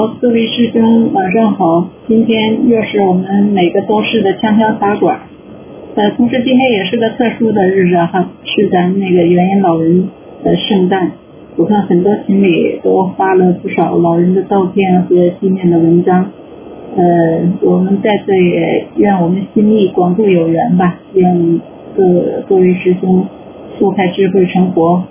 好，各位师兄晚上好。今天又是我们每个周四的锵锵茶馆。同时今天也是个特殊的日子哈，是咱那个元婴老人的圣诞。我看很多群里都发了不少老人的照片和纪念的文章。我们在这也愿我们心意广度有缘吧，愿各位师兄速开智慧成活，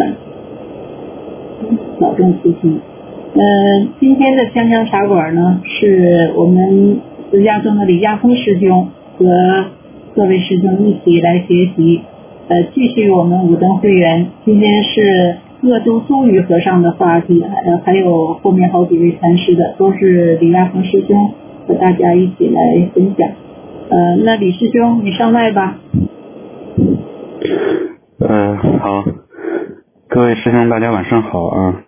保重慈心。今天的锵锵茶馆呢，是我们石家庄的李亚峰师兄和各位师兄一起来学习，继续我们五灯会员。今天是鄂州周瑜和尚的话题，还有后面好几位禅师的，都是李亚峰师兄和大家一起来分享。那李师兄你上麦吧。 好，各位师兄大家晚上好啊。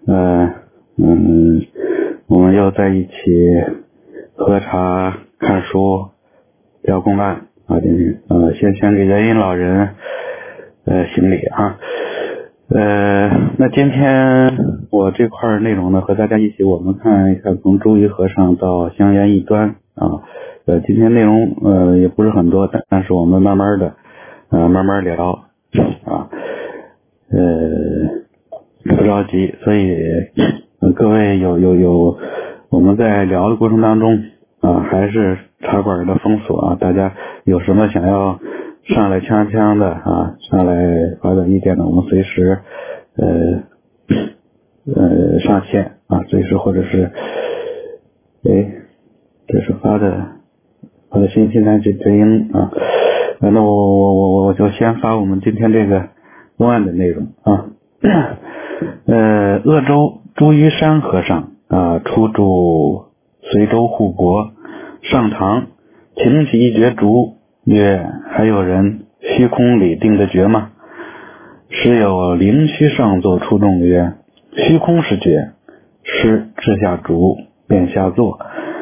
我们又在一起喝茶看书聊公案啊，今天先给元婴老人行礼啊。那今天我这块内容呢，和大家一起我们看一看从周瑜和尚到香烟一端啊。今天内容也不是很多，但是我们慢慢的慢慢聊啊。不着急，所以各位有我们在聊的过程当中啊，还是茶馆的风俗啊，大家有什么想要上来锵锵的啊，上来发表意见的，我们随时上线啊，随时或者是这是发的新南之音啊。那我就先发我们今天这个公案的内容啊。鄂州朱一山和尚初住随州护国，上堂擎起一绝竹，曰：还有人虚空里定的诀吗？时有灵虚上座出众曰：虚空是诀，师掷下竹便下座。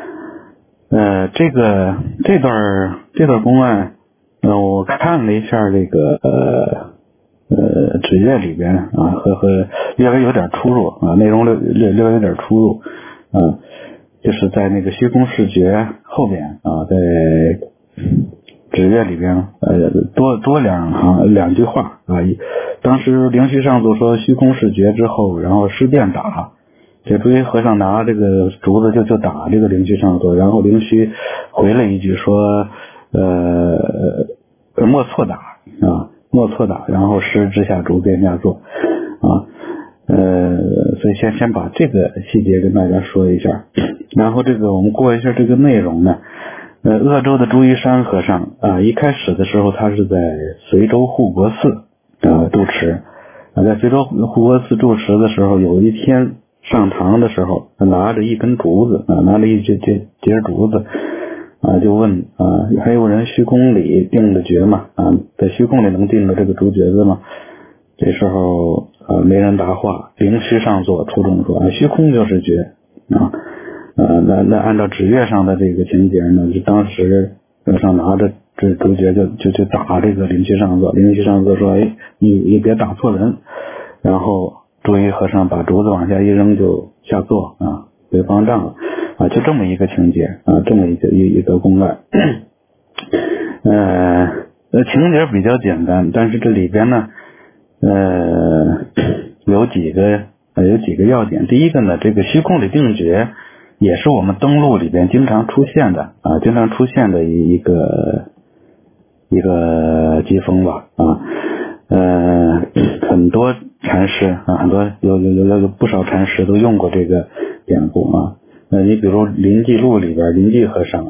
这段公案我看了一下这个指月里边啊，和略微有点出入啊，内容略微有点出入就是在那个虚空视觉后边啊，在指月里边多两句话啊。当时灵虚上座说虚空视觉之后，然后师便打，这朱一和尚拿这个竹子就打这个灵虚上座，然后灵虚回了一句说莫错打啊。莫错打，然后师掷下竹便下座啊。所以先把这个细节跟大家说一下，然后我们过一下这个内容呢。鄂州的朱一山和尚一开始的时候他是在随州护国寺住持在随州护国寺住持的时候，有一天上堂的时候，他拿着一根竹子拿着一截竹子就问还有人虚空里定的诀吗？在虚空里能定的这个竹诀子吗？这时候没人答话，灵虚上座出众说虚空就是诀那按照指月上的这个情节呢，就当时上拿着这竹诀就打这个灵虚上座。灵虚上座说你别打错人，然后朱一和尚把竹子往下一扔就下座回方丈了就这么一个情节这么一个公案。情节比较简单，但是这里边呢有几个要点。第一个呢，这个虚空里定诀也是我们登录里边经常出现的一个机锋吧很多禅师很多有不少禅师都用过这个典故你比如临济录里边临济和尚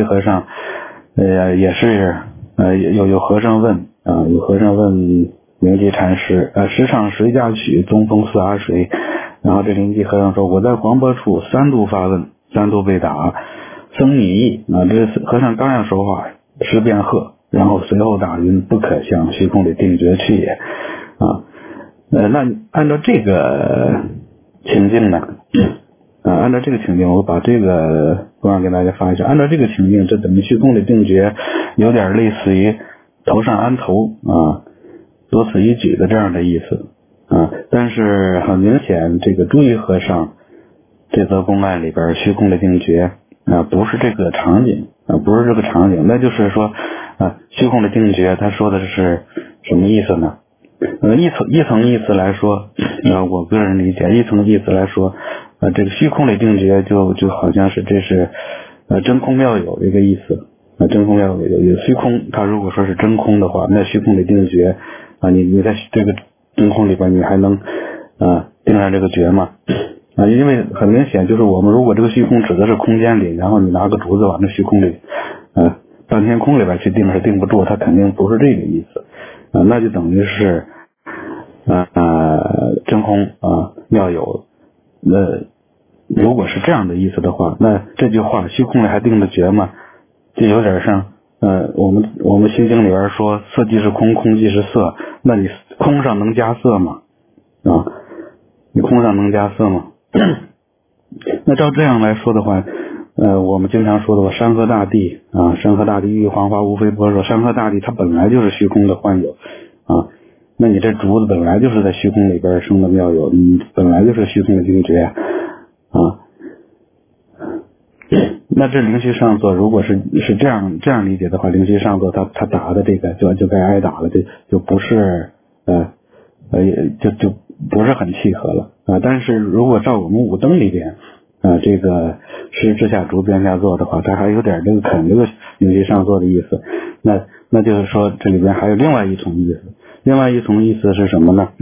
也是有和尚问临济禅师时唱谁家曲，宗风四阿谁？然后这临济和尚说我在黄柏处3度发问，3度被打，僧拟意这和尚刚要说话，师便喝，然后随后打云不可向虚空里定诀去也那按照这个情境呢按照这个情境，我把这个公案给大家发一下。按照这个情境，这等于虚空里定诀有点类似于头上安头多此一举的这样的意思但是很明显，这个朱一和尚这则公案里边虚空的定觉不是这个场景不是这个场景，那就是说虚空的定觉它说的是什么意思呢？一层意思来说我个人理解一层意思来说这个虚空的定觉就好像是这是真空妙有这个意思真空妙有虚空，它如果说是真空的话，那虚空的定觉你在这个真空里边你还能定上这个觉吗？因为很明显就是我们如果这个虚空指的是空间里，然后你拿个竹子往那虚空里半天空里边去定是定不住，它肯定不是这个意思那就等于是真空妙有如果是这样的意思的话，那这句话虚空里还定的觉吗？就有点像我们心经里边说色即是空，空即是色，那你空上能加色吗？你空上能加色吗？那照这样来说的话我们经常说的山河大地山河大地郁郁黄花无非般若，山河大地它本来就是虚空的幻有那你这竹子本来就是在虚空里边生的妙有，你本来就是虚空的定觉那这灵虚上座如果是这样理解的话，灵虚上座他打的这个就该挨打了，就不是就不是很契合了但是如果照我们五灯里边这个施之下竹边下坐的话，它还有点这个肯这个灵虚上座的意思，那就是说这里边还有另外一重意思，另外一重意思是什么呢？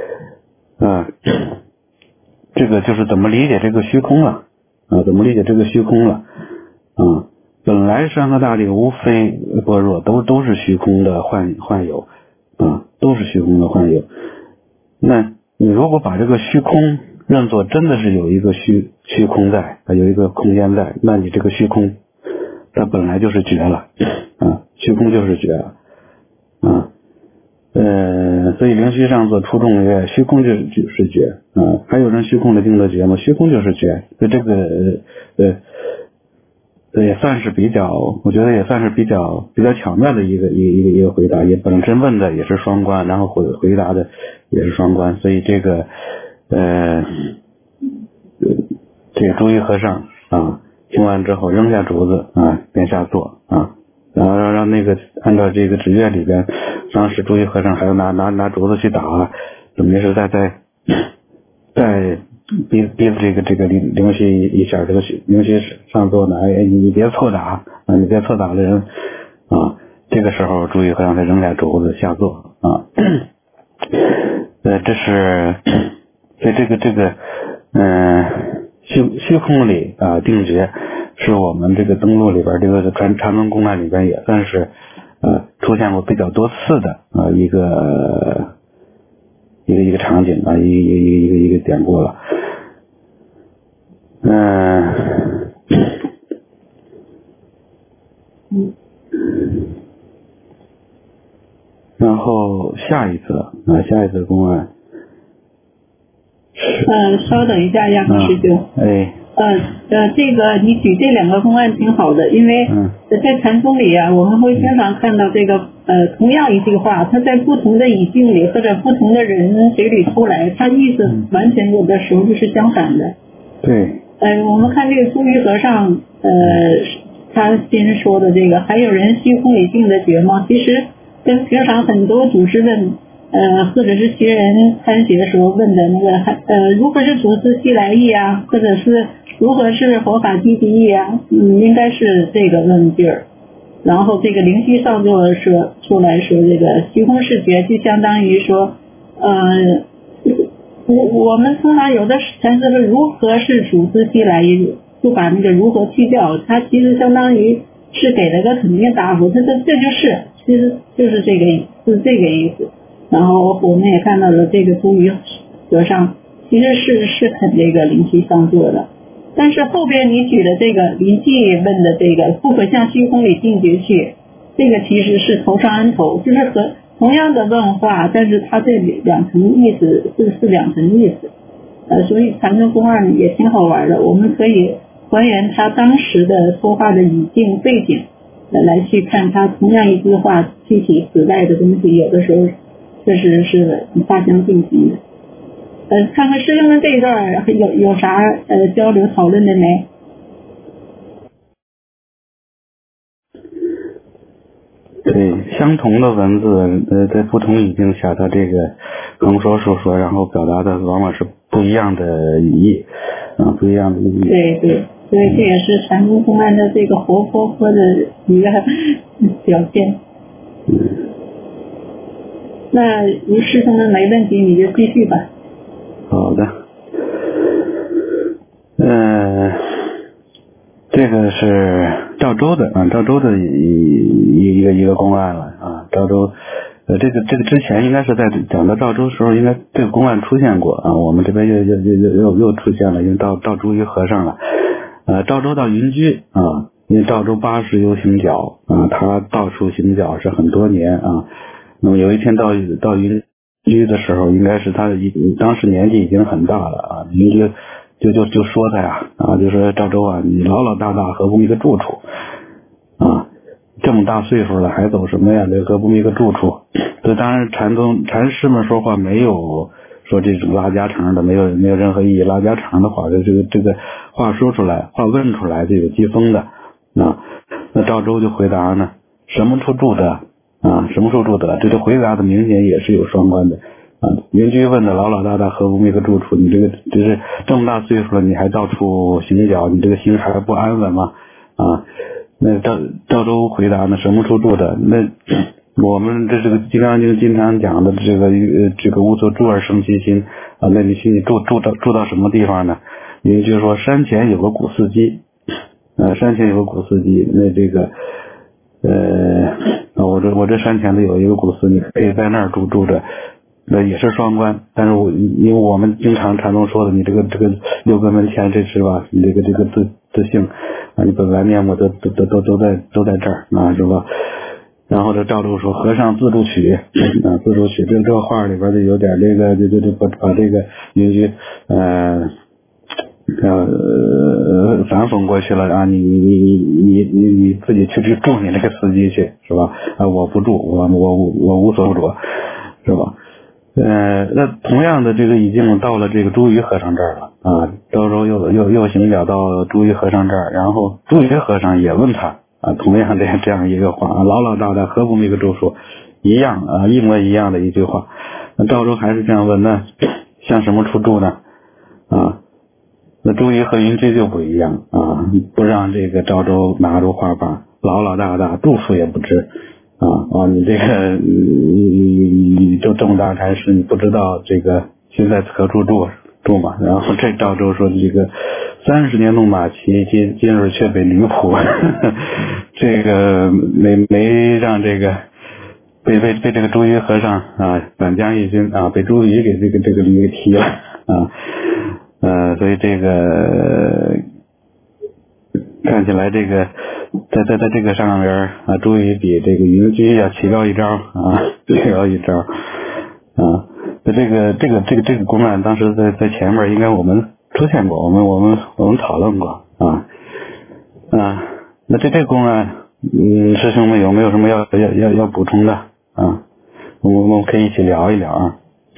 这个就是怎么理解这个虚空了怎么理解这个虚空了本来山河大地无非般若都是虚空的幻有都是虚空的幻有，那你如果把这个虚空认作真的是有一个虚空在有一个空间在，那你这个虚空它本来就是觉了虚空就是觉了所以灵虚上座出众曰虚空就是觉还有人虚空的定的觉吗？虚空就是觉，这个也算是比较，我觉得也算是比较巧妙的一个回答，也本身问的也是双关，然后回答的也是双关，所以这个这个朱一和尚听完之后扔下竹子便下坐然后让那个按照这个指月里边，当时朱一和尚还要拿竹子去打等于是在逼这个灵虚一下，这个灵虚上座呢你别错打你别错打了人这个时候朱一和尚才扔下竹子下座这是所以这个虚空里定觉是我们这个登录里边这个禅宗公案里边也算是出现过比较多次的一个场景一个典故了然后下一次公案稍等一下亚明师兄这个你举这两个公案挺好的，因为在禅宗里我们会经常看到这个同样一句话，它在不同的语境里或者不同的人嘴里出来，它意思完全有的时候就是相反的。 对。 我们看这个朱一和尚他先说的这个还有人虚空里定的觉吗？其实跟平常很多祖师问或者是学人参学的时候问的那个如何是祖师西来意或者是如何是佛法积极意应该是这个问句儿。然后这个灵虚上座说出来说这个虚空是觉，就相当于说我们通常有的禅师说如何是祖师西来意，就把那个如何去掉，它其实相当于是给了个肯定答复，这就是其实就是这个意思。然后我们也看到了这个朱一和尚其实是很这个灵虚上座的，但是后边你举的这个临济问的这个不可向虚空里定觉去，这个其实是头上安头，就是和同样的问话，但是它这两层意思是两层意思所以禅宗公案也挺好玩的，我们可以还原他当时的说话的语境背景来去看他同样一句话具体时代的东西，有的时候确实是大相径庭的。 看看师兄们这一段有啥交流讨论的没？ 对，相同的文字，在不同语境下，它这个横说竖说，然后表达的往往是不一样的语义，不一样的意义。 对对，所以这也是禅宗公案的这个活泼泼的一个表现。那如师兄们没问题，你就继续吧。 好的。这个是赵州的赵州的一个公案了啊。赵州这个之前应该是在讲到赵州的时候，应该这个公案出现过啊。我们这边又出现了，因为到朱熨和尚了。赵州到云居啊，因为赵州80游行脚啊，他到处行脚是很多年啊。那么有一天到云居的时候，应该是他当时年纪已经很大了啊。云居就说他呀就说赵州啊，你老大何不一个住处啊？这么大岁数了还走什么呀？何不一个住处？这当然禅师们说话没有说这种拉家常的，没有任何意义。拉家常的话，这个话说出来，话问出来就有讥讽的啊。那赵州就回答呢，什么处住的啊？什么处住的？这个回答的明显也是有双关的。云居问的老大何不一个住处？你就是这么大岁数了，你还到处行脚，你这个心还不安稳吗？啊，那赵州回答呢，什么处住的？那我们这个《金刚经》经常讲的这个无所住而生其心啊，那你心里住到什么地方呢？云居说山前有个古寺基，山前有个古寺基，那这个我这山前的有一个古寺，你可以在那儿住着。那也是双关，但是因为我们经常禅宗说的，你这个六根门前这是吧？你这个自性啊，你本来面目都在这儿啊，是吧？然后这赵州说和尚自助取自助取，这个话里边就有点这个就把这个云居反讽过去了啊！你自己去住你那个司机去是吧？我不住，我无所不着是吧？那同样的这个已经到了这个朱熨和尚这儿了啊。赵州又行脚到朱熨和尚这儿，然后朱熨和尚也问他同样这样一个话老大何不一个住处？一样一模一样的一句话。那赵州还是这样问，那向什么处住呢？那朱熨和云居就不一样不让这个赵州拿出话把老大住处也不知你这个你就这么大禅师，你不知道这个现在何处住嘛？然后这赵州说这个30年弄马骑，今日却被驴扑，这个没让这个被这个朱熨和尚反将一军被朱熨给这个驴给踢了所以这个看起来这个在这个上边朱熨比这个云居要起高一招那这个公案当时在前面应该我们出现过，我们讨论过那这个公案师兄们有没有什么要补充的我们可以一起聊一聊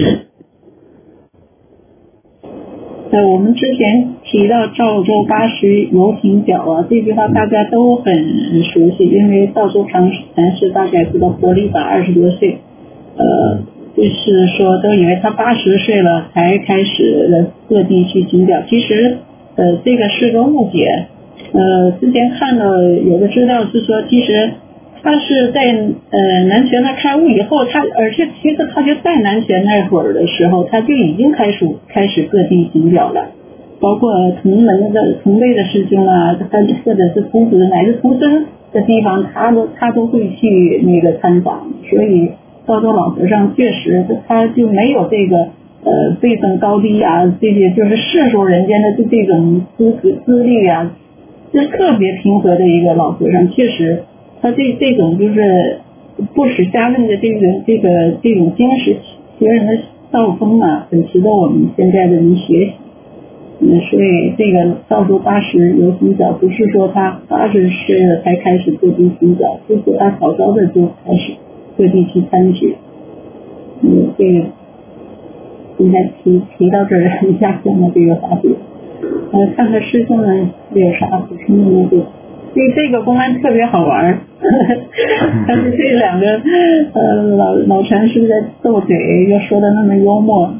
我们之前提到赵州80游行脚这句话大家都很熟悉，因为赵州禅师大概是到活了120多岁，就是说都以为他80岁了才开始各地去行脚，其实这个是个误解。之前看到有个资料是说，其实他是在南拳他开悟以后，而且其实他就在南拳那会儿的时候，他就已经开始各地行脚了，包括同辈的师兄或者是徒子乃至徒孙的地方，他都会去那个参访。所以赵州老和尚确实他就没有这个辈分高低这些就是世俗人间的这种资历是特别平和的一个老和尚，确实。他这种就是不识瞎问的这种经世学人的道风很值得我们现在的人学习。所以这个赵州80游行脚不是说他80岁了才开始各地行脚，就是他早早的就开始各地去参学。这个今天提到这儿一下讲了这个话题。看看师兄们有啥补充的那个。这个公案特别好玩，但是这两个老禅师在斗嘴，又说的那么幽默，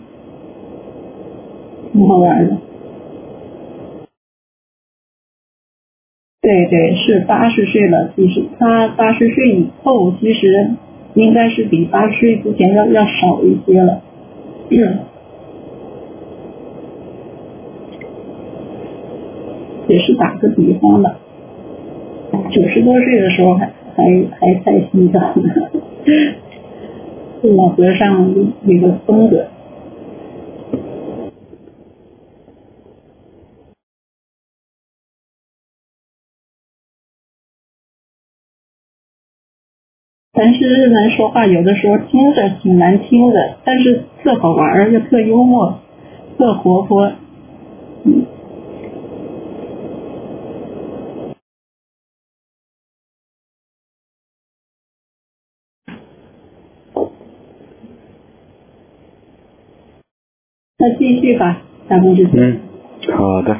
挺好玩的。对，是80岁了，其实他80岁以后，其实应该是比80岁之前要少一些了。也是打个比方吧。90多岁的时候还太心脏呢，老和尚那个风格。但是日本说话有的时候听着挺难听的，但是特好玩又特幽默，特活泼。那继续吧，咱们就好的。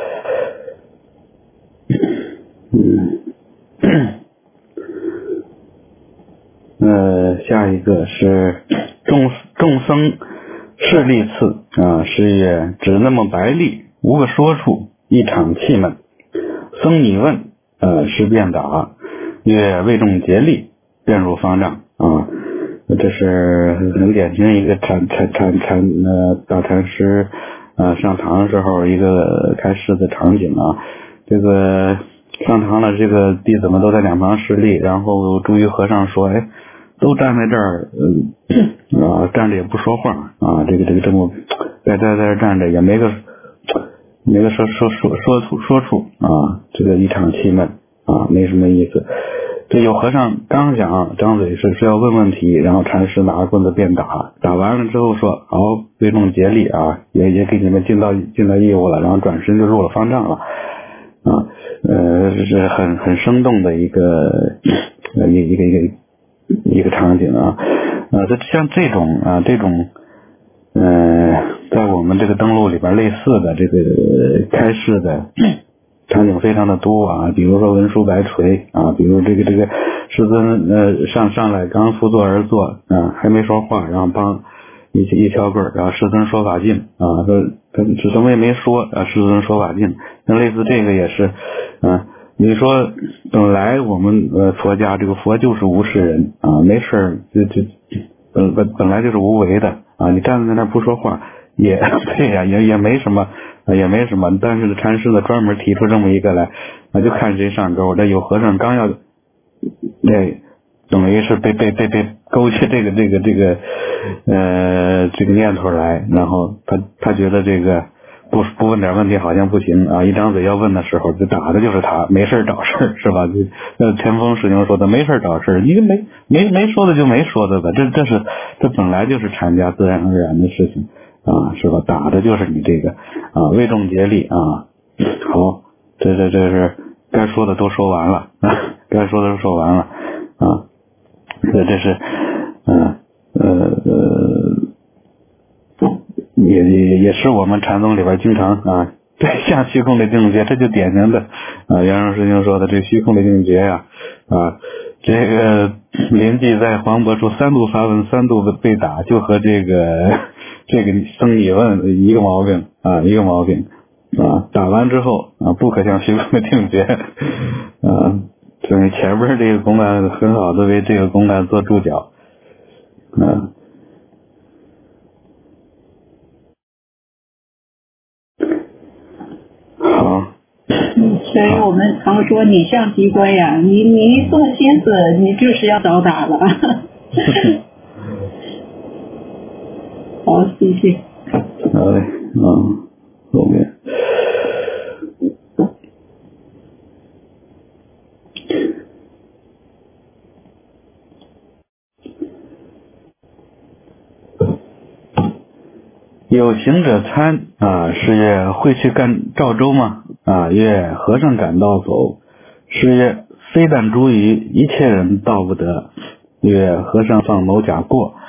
下一个是众僧势利次啊，是也只那么白利，无个说处，一场气闷。僧拟问，师便答，曰为众竭力，便入方丈啊。这是很典型一个大禅师上堂的时候一个开示的场景啊。这个上堂了，这个弟子们都在两旁施力，然后朱熨和尚说，都站在这儿，站着也不说话啊，这么在这站着也没个说处啊，这个一场气闷啊，没什么意思。这有和尚刚想张嘴是要问问题，然后禅师拿棍子便打完了之后说，好，为众竭力啊，也给你们尽到义务了，然后转身就入了方丈了啊。是很生动的一个场景啊。像这种在我们这个登录里边类似的这个开示的场景非常的多啊，比如说文殊白垂啊，比如这个师尊上来刚扶座而坐啊，还没说话，然后帮一敲棍，然后师尊说法尽啊，说他什么也没说啊，师尊说法尽。那类似这个也是你说本来我们佛家这个佛就是无事人啊，没事本来就是无为的啊，你站在那不说话也对呀，也没什么，但是禅师呢专门提出这么一个来，就看谁上钩。这有和尚刚要等于是被勾起这个念头来，然后他觉得这个不问点问题好像不行啊，一张嘴要问的时候就打的就是他，没事找事是吧？田丰师兄说的没事找事，你没说的就没说的吧，这本来就是禅家自然而然的事情啊，是吧？打的就是你这个啊，为众竭力啊。好，这是该说的都说完了啊，该说的都说完了啊。这是也是我们禅宗里边经常啊，对，像虚空的境界，这就典型的袁绍师兄说的这虚空的境界呀这个临济在黄柏处3度发问3度被打，就和这个僧拟问一个毛病啊，打完之后不可向虚空的境界所以前边这个公案很好的为这个公案做注脚好。 所以我们常说你像机关呀，你一动心思你就是要找打了好，谢谢。 好嘞，后面有行者参是曰会去干赵州吗？曰和尚赶到否？是曰非但诸于一切人到不得。曰和尚放某甲过，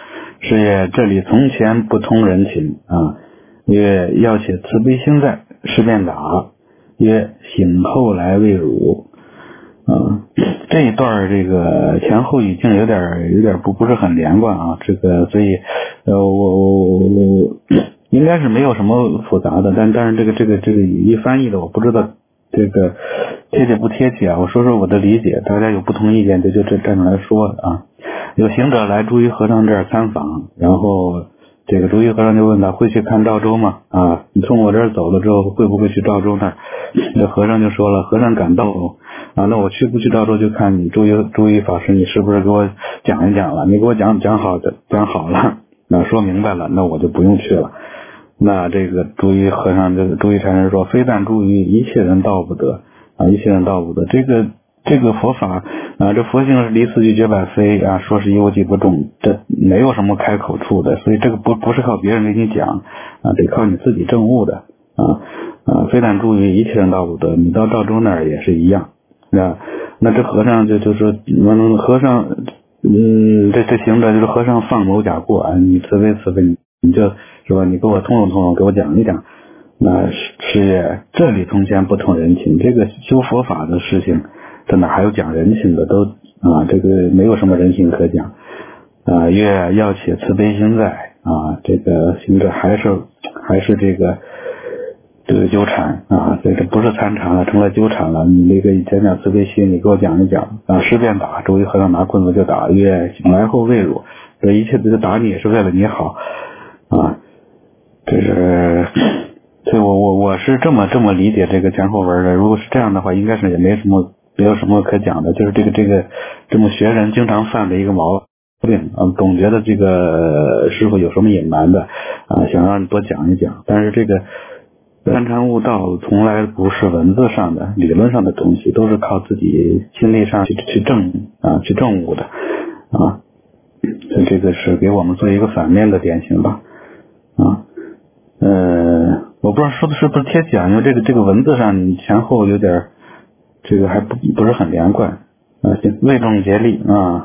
是也，这里从前不通人情啊。曰要且慈悲心在，是便答。曰醒后来未汝。这一段这个前后语境有点不是很连贯啊。这个所以我应该是没有什么复杂的，但是这个语义翻译的我不知道这个贴切不贴切啊。我说说我的理解，大家有不同意见就站出来说啊。有行者来朱熹和尚这儿参访，然后这个朱熹和尚就问他会去看赵州吗？啊，你从我这儿走了之后会不会去赵州那儿？这和尚就说了，和尚感到啊，那我去不去赵州就看你朱熹法师你是不是给我讲一讲了？你给我讲好了，那说明白了，那我就不用去了。那这个朱熹禅师说，非但诸于一切人道不得啊，一切人道不得。这个佛法啊，这佛性是离四句绝百非啊，说是忧即不中，这没有什么开口处的，所以这个不是靠别人给你讲啊，得靠你自己证悟的啊。非但诸于一切人道不得，你到赵州那儿也是一样啊。那这和尚就说，和尚这行者就是和尚放某甲过啊，你慈悲，你就是吧，你给我通融，给我讲一讲。那是也，这里从前不通人情，这个修佛法的事情，这哪还有讲人情的？都啊，这个没有什么人情可讲啊。曰要且慈悲心在啊，这个行者还是这个纠缠啊，这不是参禅了，成了纠缠了。你这个讲慈悲心，你给我讲一讲啊。是便打，朱熹和尚拿棍子就打。曰醒来后未汝，这一切都打你也是为了你好啊。这是。所以我是这么理解这个前后文的。如果是这样的话，应该是也没有什么可讲的，就是这个这么学人经常犯的一个毛病啊，总觉得这个师傅有什么隐瞒的啊，想让你多讲一讲。但是这个参禅悟道从来不是文字上的理论上的东西，都是靠自己心力上去证悟的啊。所以这个是给我们做一个反面的典型吧啊。我不知道说的是不是贴切啊，因为这个文字上前后有点这个还不是很连贯啊。魏仲竭力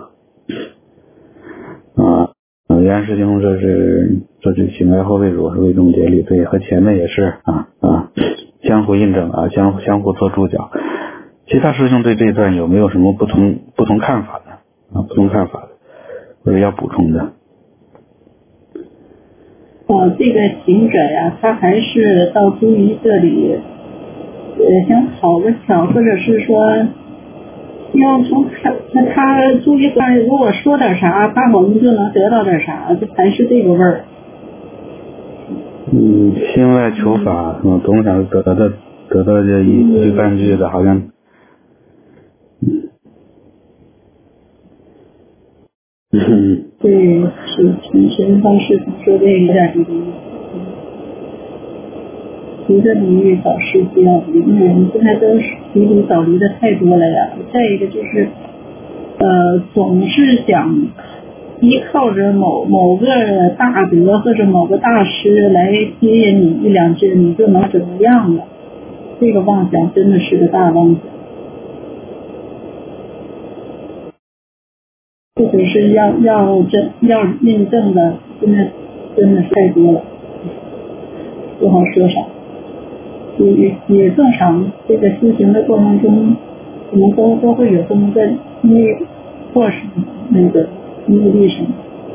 袁师兄这醒来后未汝是魏仲竭力，所以和前面也是相互印证啊，相互做注脚。其他师兄对这一段有没有什么不同看法的啊？不同看法的或者要补充的？ 这个行者呀，他还是到朱熹这里，想讨个巧，或者是说，要从他朱熹他如果说点啥，他我们就能得到点啥，就还是这个味儿。 心外求法，总想得到这一句半句的，好像。 对，是陈神方师说这有点这个意思。随着离欲找世间，离人现在都离离找离的太多了呀。再一个就是，总是想依靠着某个大德或者某个大师来接引你一两句，你就能怎么样了？这个妄想真的是个大妄想。或者是要印证的，真的是太多了，不好说啥。也正常，这个修行的过程中，我们都会有这么个或是那个目的什么。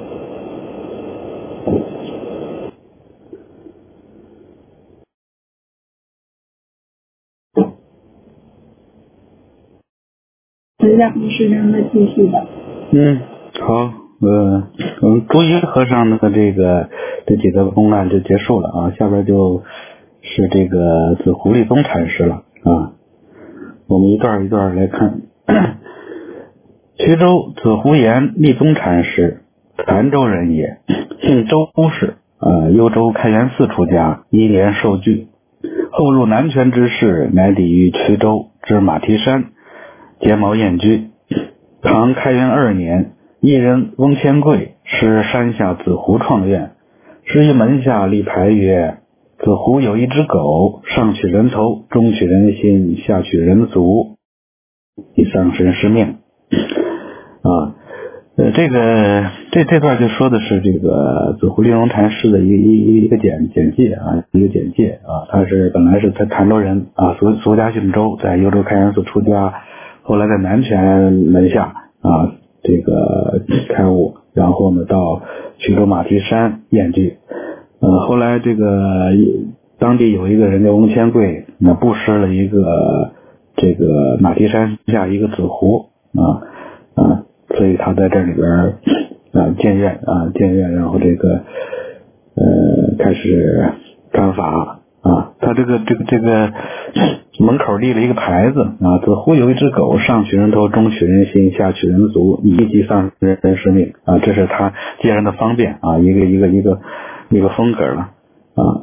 大家没事让他继续吧。 好，朱熹和尚的这几个公案就结束了啊，下边就是这个紫狐立宗禅师了啊。我们一段一段来看。衢州紫狐岩立宗禅师，潭州人也，姓周氏，幽州开元寺出家，一年受具，后入南泉之士，乃抵于衢州之马蹄山，结毛燕居。唐开元2年，一人翁千贵师山下紫狐创院，师于门下立牌曰：紫狐有一只狗，上取人头，中取人心，下取人足，以丧神师命。 这段就说的是这个紫湖丽容禅师的一个简介啊，他本来是潭州人啊，俗家姓周，在幽州开元寺出家，后来在南泉门下啊这个开悟，然后呢到徐州马蹄山验居，后来这个当地有一个人叫翁千贵，那布施了一个这个马蹄山下一个紫湖所以他在这里边建院，然后这个开始干法啊。他这个门口立了一个牌子啊，紫湖有一只狗，上取人头，中取人心，下取人足，一击丧人生命啊。这是他接人的方便啊，一个风格了啊。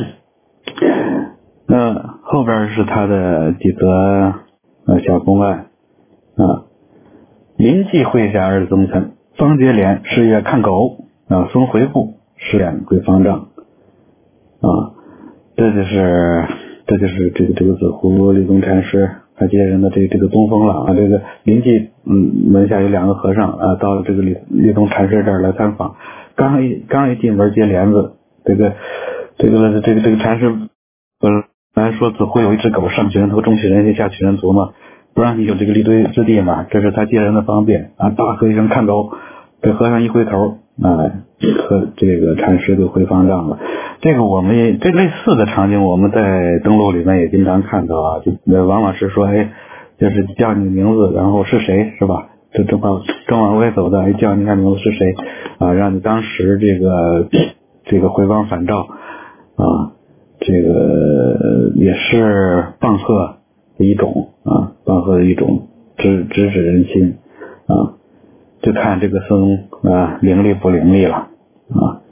后边是他的几则小公案啊。临济会下二宗臣，方结连是月看狗松回部是两归方丈啊。这就是这个紫湖丽宗禅师他接人的这个东风了啊。这个临济门下有两个和尚到了这个丽宗禅师这儿来参访，刚一进门接帘子，这个禅师本来说紫湖有一只狗，上取人头，中取人心，下取人足嘛，不让你有这个立堆之地嘛，这是他接人的方便啊。大喝一声看狗，这和尚一回头和这个禅师就回方丈了。这个我们这类似的场景我们在登录里面也经常看到啊，就往往是说就是叫你名字，然后是谁是吧，这正往外走的叫你看名字是谁啊，让你当时这个回光返照啊，这个也是棒喝的一种啊，直指人心啊，就看这个僧灵力不灵力了啊。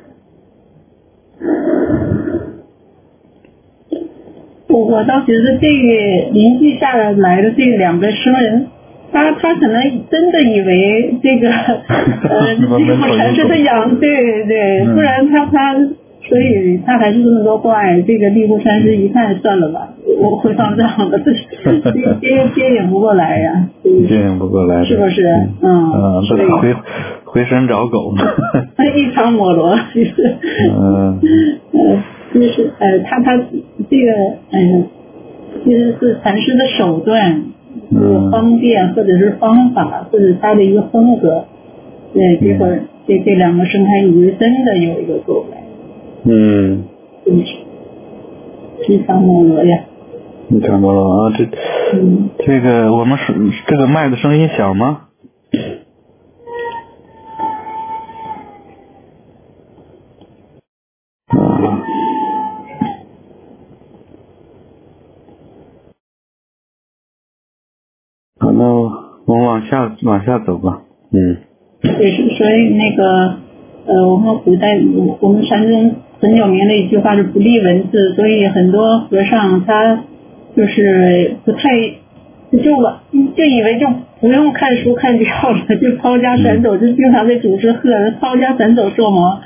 我倒觉得这个临济下来的这两个僧人，他可能真的以为这个禅师的养对，不然他所以他还是这么多怪。这个丽湖禅师一看算了吧，我回方丈了，接应不过来呀， 接应不过来， 是不是？ 回身找狗嘛， 一场摩罗，就是他这个其实是禅师的手段，方便或者是方法，或者他的一个风格。结果这两个僧还以为真的有一个狗来。一场摩罗呀。 一场摩罗啊，这个我们是这个麦的声音小吗？好，那我们往下走吧。 对，所以那个我们古代我们禅宗很有名的一句话是不立文字，所以很多和尚他就是不太就以为就不用看书看教了，就抛家散走，就经常在主持贺抛家散走做毛。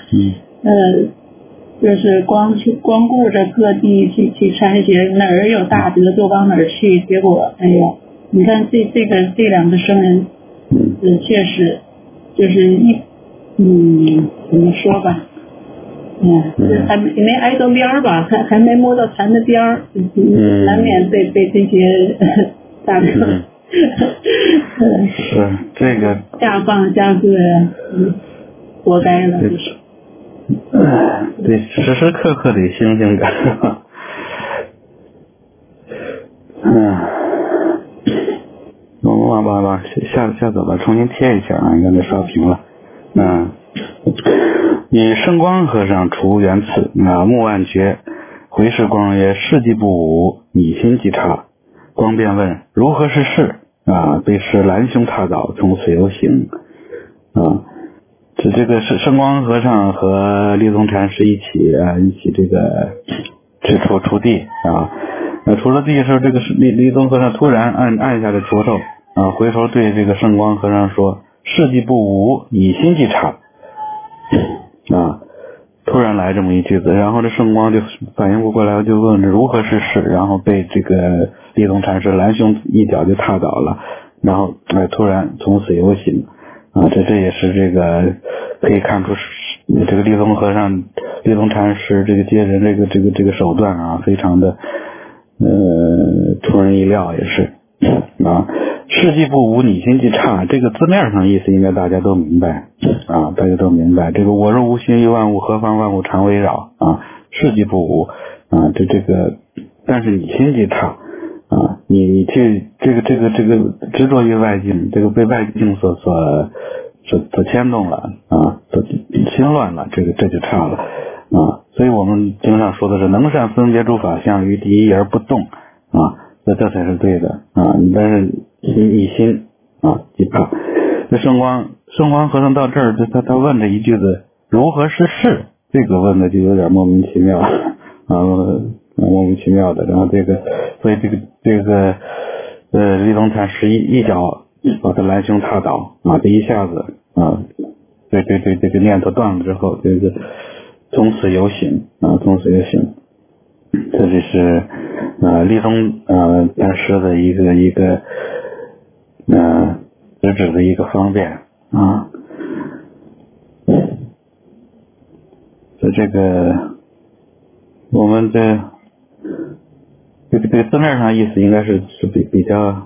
就是光顾着各地去参学，哪儿有大德就往哪儿去，结果你看这两个僧人确实就是怎么说吧，还没挨到边儿吧，还没摸到禅的边儿，难免被这些大德是这个下放下各活该了，就是对，时时刻刻得星星感。我们往下走吧，重新贴一下啊，你看这刷屏了。以圣光和尚除元次目暗觉，回视光曰：事迹不武，以心即察。光便问如何是事被师拦胸踏倒，从此有醒这个是圣光和尚和丽宗禅师一起这个去锄地锄了地的时候，这个丽宗和尚突然按下这锄头回头对这个圣光和尚说：事迹不武，以心即察。突然来这么一句子，然后这圣光就反应不过来，就问如何是事，然后被这个丽宗禅师拦胸一脚就踏倒了，然后突然从此有醒这也是这个可以看出这个立宗和尚、立宗禅师这个接人这个手段啊，非常的出人意料，也是事既不无，你心既差，这个字面上意思应该大家都明白大家都明白。这个我若无心于万物，何妨万物常围绕事既不无这个，但是你心既差你去这个执着于外境，这个被外境所牵动了所心乱了，这就差了所以我们经常说的是能善分别诸法相，于第一而不动这才是对的但是一心即怕。这圣光和尚到这儿，他问这一句子如何是事，这个问的就有点莫名其妙莫名其妙的。然后所以这个立宗禅师一脚把他拦胸踏倒这一下子对这个念头断了之后，这个从此有醒从此有醒。这就是立宗禅师的一个直指的一个方便所以这个我们这个字面上意思应该是比较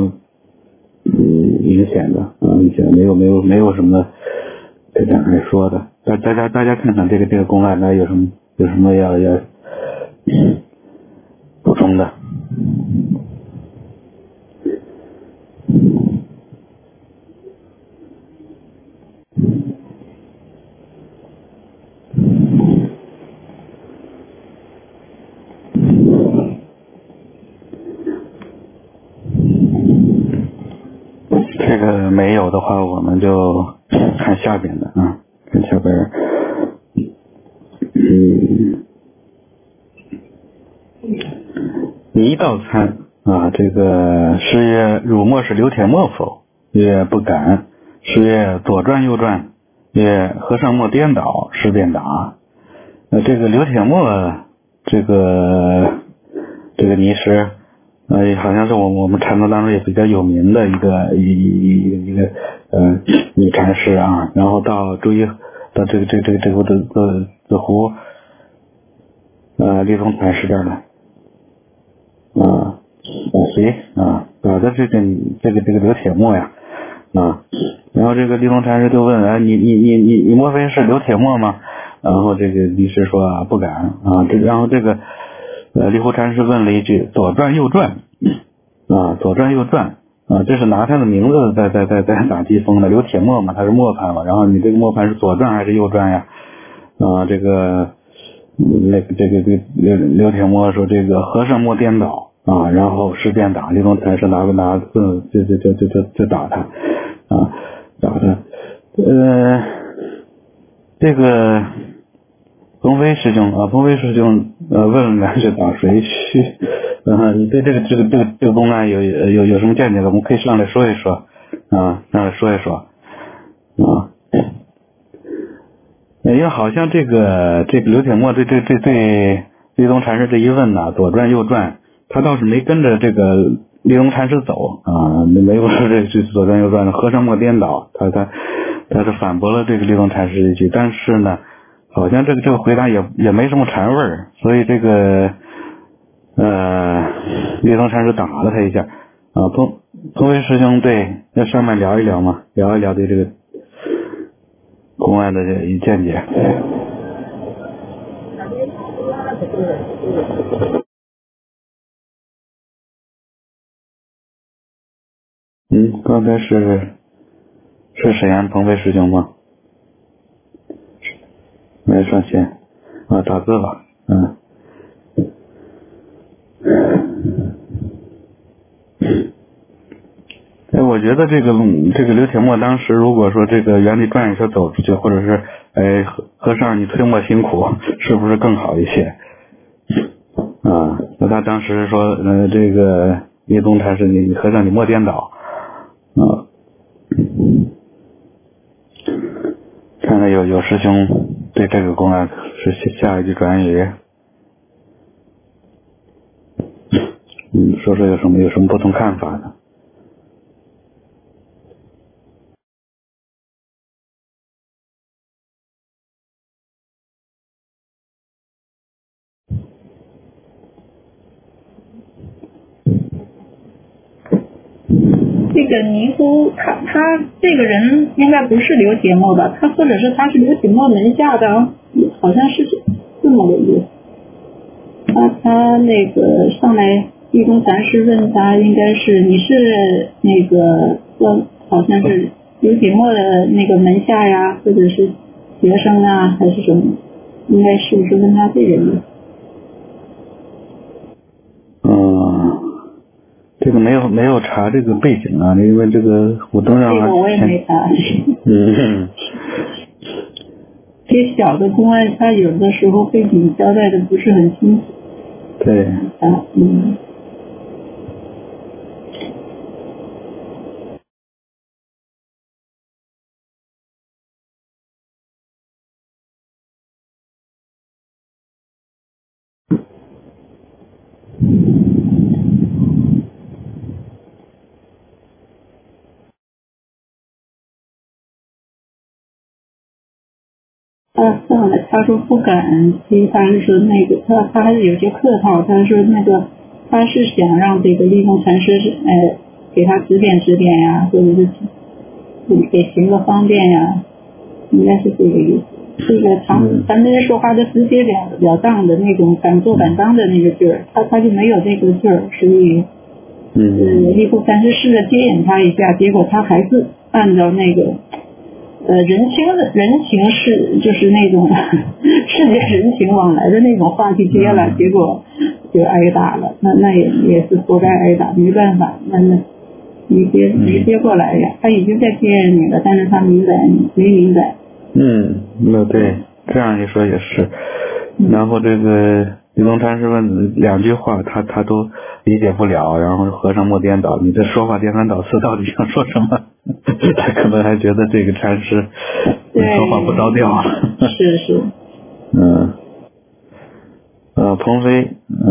明显的明显没有什么这点来说的。大家看看这个公案，那有什么要补充的？这个没有的话，我们就看下边的看下边一道参这个诗曰汝莫是刘铁墨否？曰不敢。诗曰左转右转。曰和尚莫颠倒。诗便答。这个刘铁墨这个尼师好像是我们禅宗当中也比较有名的一个女禅师然后到这个湖立宗禅师这儿来谁搞的这个刘铁墨呀然后这个立宗禅师就问你莫非是刘铁墨吗？然后这个尼师说不敢然后这个立湖禅师问了一句左转右转左转右转这是拿他的名字在打机锋的。刘铁墨嘛，他是磨盘嘛，然后你这个磨盘是左转还是右转呀？这个刘铁墨说这个和尚莫颠倒然后诗便打。立宗禅师拿棍就打他打他这个鹏飞师兄问了两句打谁去你对这个公案有什么见解的，我们可以上来说一说上来说一说因为好像这个刘铁墨对立宗禅师这一问左转右转，他倒是没跟着这个立宗禅师走没有说这左转右转的和尚莫颠倒，他是反驳了这个立宗禅师一句，但是呢好像这个回答也没什么禅味儿，所以这个立宗禅师打了他一下鹏飞师兄对要上面聊一聊嘛，聊一聊对这个公案的见解。刚才是沈阳鹏飞师兄吗？没上线打字了我觉得这个刘铁墨当时如果说这个原地转一圈走出去，或者是和尚你推磨辛苦，是不是更好一些那他当时说这个立宗禅师你和尚你莫颠倒看看有师兄对这个公案是下一句转语说说有什么不同看法呢？ 这个尼姑他这个人应该不是刘铁墨吧？或者是他是刘铁墨门下的，好像是这么个意思。他那个上来地中禅师问他，应该是你是那个好像是刘铁墨的那个门下呀，或者是学生啊，还是什么？应该是问他这个意思。 这个没有查这个背景啊，因为这个我都让这个我也没查。这小的公案，他有的时候背景交代的不是很清楚。 对。 上来他说不敢，其实他是说那个他还是有些客套，他说那个他是想让这个立宗禅师给他指点指点呀，或者是给行个方便呀，应该是这个意思。这个咱这说话的直截了当的那种敢做敢当的那个劲儿，他就没有这个劲儿，所以立宗禅师试着接引他一下，结果他还是按照那个人情是就是那种世界人情往来的那种话去接了，结果就挨打了。那也是活该挨打，没办法，那没接过来呀。他已经在接你了，但是他没明白。 那对，这样一说也是。然后这个立宗禅师问两句话，他都理解不了，然后和尚莫颠倒，你这说话颠三倒四，到底想说什么？他可能还觉得这个禅师说话不着调。 是。 鹏飞，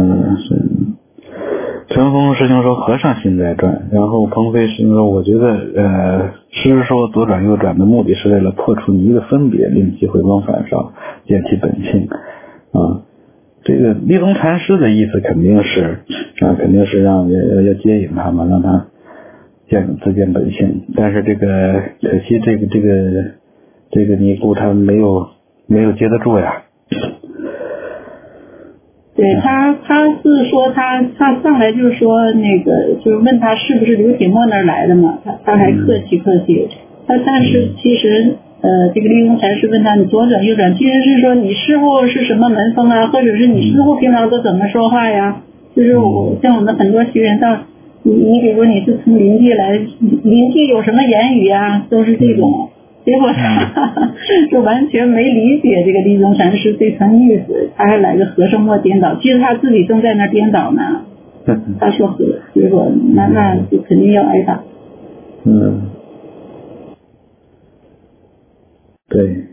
陈峰师兄说和尚心在转，然后鹏飞师兄说，我觉得师说左转右转的目的是为了破除你的分别，令其回光返照，见其本性。这个立宗禅师的意思肯定是让要接引他嘛，让他自见本性。但是这个可惜这个尼姑他没有接得住呀。 对，他是说他上来就是说那个就是问他是不是刘铁墨那儿来的嘛，他还客气，但是其实这个立宗禅师问他你左转右转，其实是说你师父是什么门风啊，或者是你师父平常都怎么说话呀？就是像我们很多学员到你比如你是从邻居来，邻居有什么言语啊，都是这种。结果他就完全没理解这个立宗禅师这层意思，他还来个和尚莫颠倒，其实他自己正在那颠倒呢。他说结果那就肯定要挨打。 对。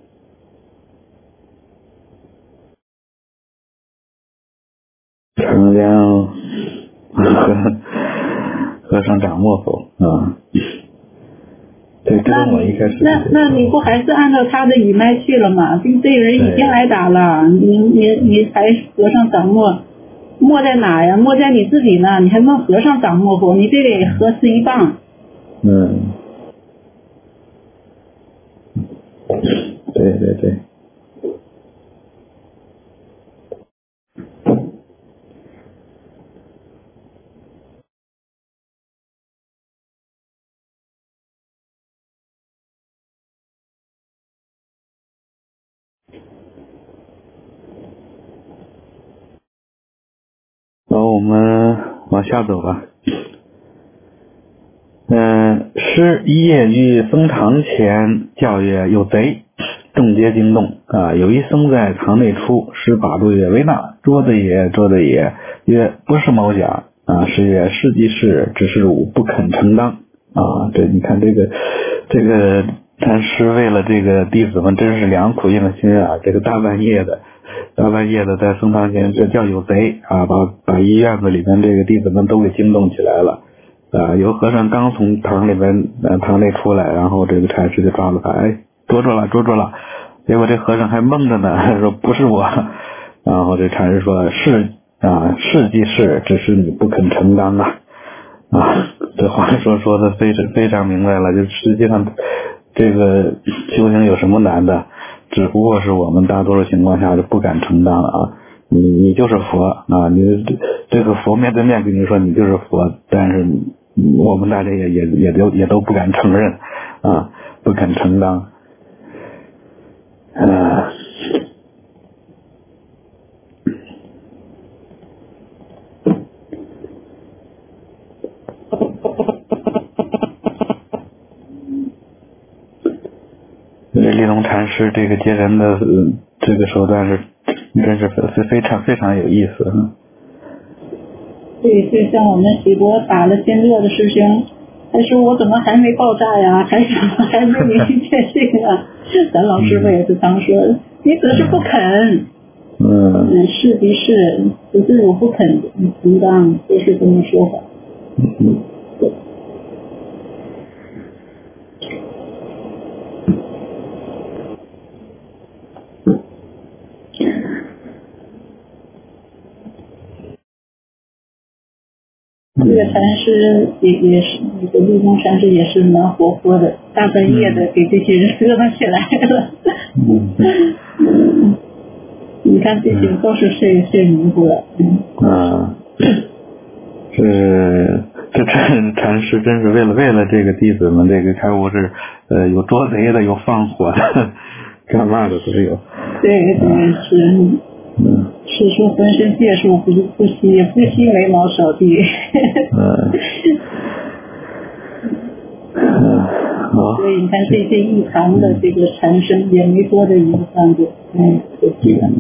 长江和尚掌墨否啊？对，这跟我一开始那你不还是按照他的语脉去了吗？这个人已经挨打了，你还和尚掌墨，墨在哪呀？墨在你自己呢，你还问和尚掌墨不？你这得合适一棒。 对。然后我们往下走吧。师一夜于僧堂前叫曰：“有贼！”众皆惊动啊！有一僧在堂内出，师把住曰：“为那？捉的也。”曰：“不是某甲啊。”师曰：“是即是，只是汝不肯承当啊！”这你看这个禅师为了这个弟子们真是良苦用心啊！这个大半夜的在僧堂前，这叫有贼啊！把医院子里面这个弟子们都给惊动起来了啊！有和尚刚从堂里边堂内出来，然后这个禅师就抓了他，捉住了。结果这和尚还蒙着呢，说不是我。然后这禅师说是即是，只是你不肯承当啊！这话说的非常明白了，就实际上这个修行有什么难的，只不过是我们大多数情况下就不敢承担了啊。你就是佛啊，你这个佛面对面跟你说你就是佛，但是我们大家也都不敢承认啊，不敢承担。立宗禅师这个接人的这个手段真是非常有意思。 对，就像我们许多打了经络的师兄，他说我怎么还没爆炸呀，还没明确性啊？咱老师傅也是常说的，你只是不肯。是的是，只是我不肯承担，就是这么说法。这个禅师也是，那个立宗禅师也是蛮活泼的，大半夜的给这些人折腾起来了。你看这些都是睡迷糊了。 这禅师真是为了这个弟子们这个开悟是有捉贼的，有放火的，干嘛的都有。 对是。是说浑身解数不惜眉毛扫地。所以你看这些一堂的这个禅生也没多的一个范围，可惜了。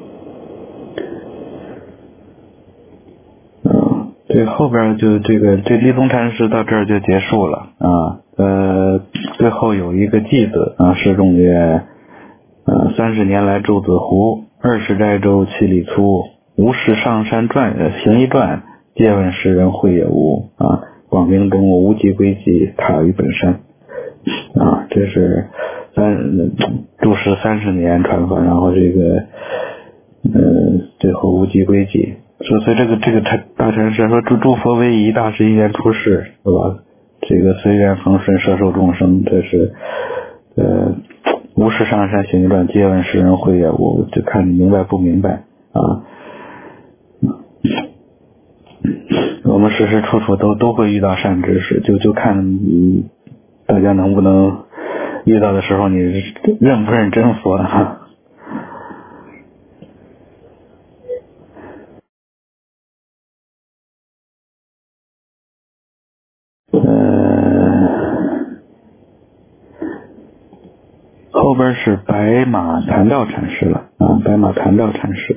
这后边就这立宗禅师到这儿就结束了啊。最后有一个偈子啊，诗中曰：30年来住子湖，20斋州7里粗，无事上山行一转，借问世人会也无啊。广明中无极归寂，塔于本山啊。这是住持30年传法，然后这个最后无极归寂。所以这个大禅师说诸佛为宜，大师因缘出世，是吧？这个随缘恒顺，摄受众生，这是无事上山行一转，借问世人会也无，就看你明白不明白啊。我们时时处处都会遇到善知识，就看大家能不能遇到的时候，你认不认真佛啊？后边是白马禅道禅师了啊，白马禅道禅师。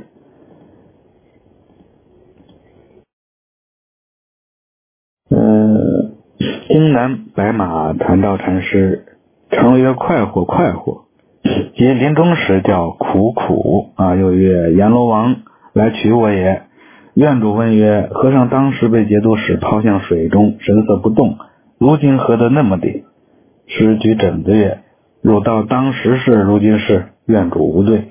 京南白马禅道禅师，常曰快活，即临终时叫苦啊，又曰阎罗王来取我也。院主问曰：和尚当时被节度使抛向水中，神色不动，如今何得那么的？师举枕子曰：汝道当时是，如今是。院主无对。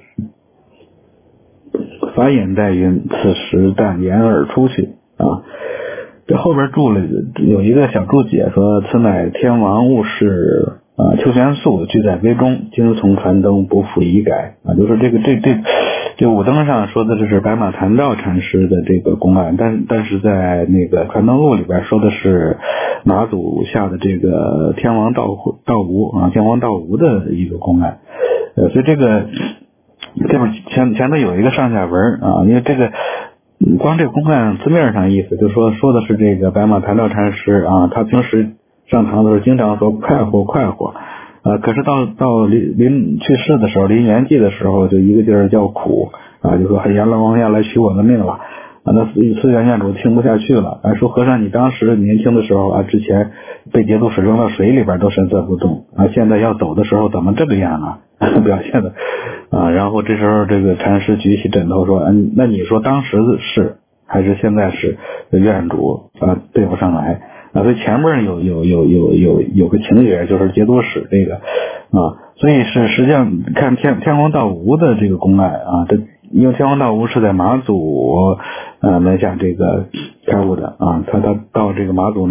法眼在云：此时但掩耳出去啊。这后边注了有一个小注解，说此乃天王悟士邱玄素居在杯中，经从传灯，不复遗改啊。就是这五灯上说的这是白马禅道禅师的这个公案，但是在那个传灯录里边说的是马祖下的这个天王道无啊，天王道无的一个公案。所以这边前头有一个上下文啊，因为这个光这个公案字面上意思就说的是这个白马禅道禅师啊，他平时上堂的时候经常说快活可是到临去世的时候，临圆寂的时候，就一个劲儿叫苦啊，就说阎罗王要来取我的命了啊。那寺院院主听不下去了啊，说和尚你当时年轻的时候啊，之前被节度使扔到水里边都神色不动啊，现在要走的时候怎么这个样啊？表现的啊。然后这时候这个禅师举起枕头说，那你说当时是还是现在是？院主啊对不上来啊。所以前面有个情节，就是节度使这个啊，所以是实际上看天王道无的这个公案啊，因为天王道无是在马祖门下这个开悟的啊，他到这个马祖那儿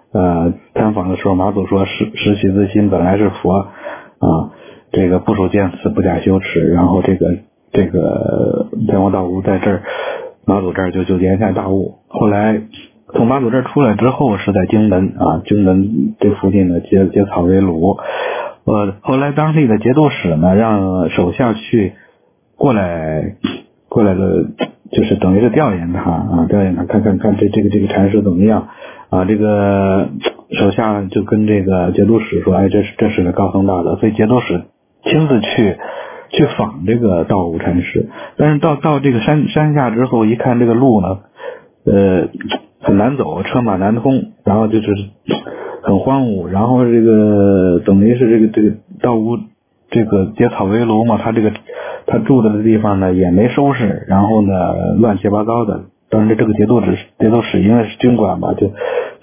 参访的时候，马祖说实习自心本来是佛啊，这个不守见死不假羞耻，然后这个天王道无在这儿马祖这儿就言下大悟。后来从马祖这儿出来之后是在荆门啊，荆门这附近的结草为炉。后来当地的节度使呢让手下去过来的，就是等于是调研他啊，看这个禅师怎么样啊。这个手下就跟这个节度使说，哎，这是个高僧大德，所以节度使亲自去访这个道无禅师。但是到这个山下之后，一看这个路呢很难走，车马难通，然后就是很荒芜，然后这个等于是这个道无这个结草为炉嘛，他住的地方呢也没收拾，然后呢乱七八糟的。当然这个节度使因为是军管吧，就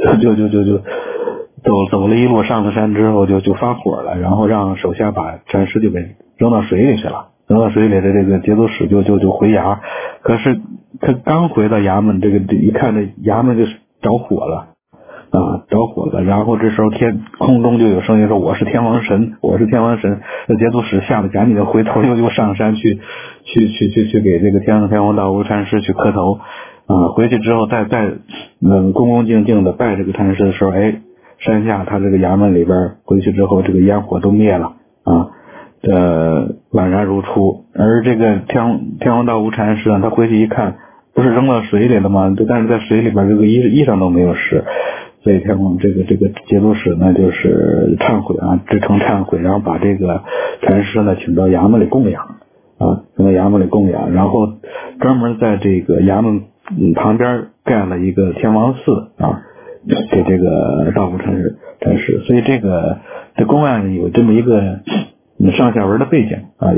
走了一路上了山之后就发火了，然后让手下把禅师就给扔到水里去了。扔到水里的这个节度使就回衙，可是他刚回到衙门，这一看这衙门就着火了。然后这时候空中就有声音说我是天王神。这节度使吓得赶紧的回头又上山去给这个天王道无禅师去磕头啊。回去之后再恭恭敬敬的拜这个禅师的时候，哎，山下他这个衙门里边回去之后，这个烟火都灭了啊，宛然如初。而这个天王道无禅师呢，他回去一看，不是扔到水里了吗？但是在水里边这个衣裳都没有湿。所以天王这个节度使呢就是忏悔啊，至诚忏悔，然后把这个禅师呢请到衙门里供养啊，然后专门在这个衙门旁边盖了一个天王寺啊，给这个道无禅师。所以这公案有这么一个上下文的背景啊，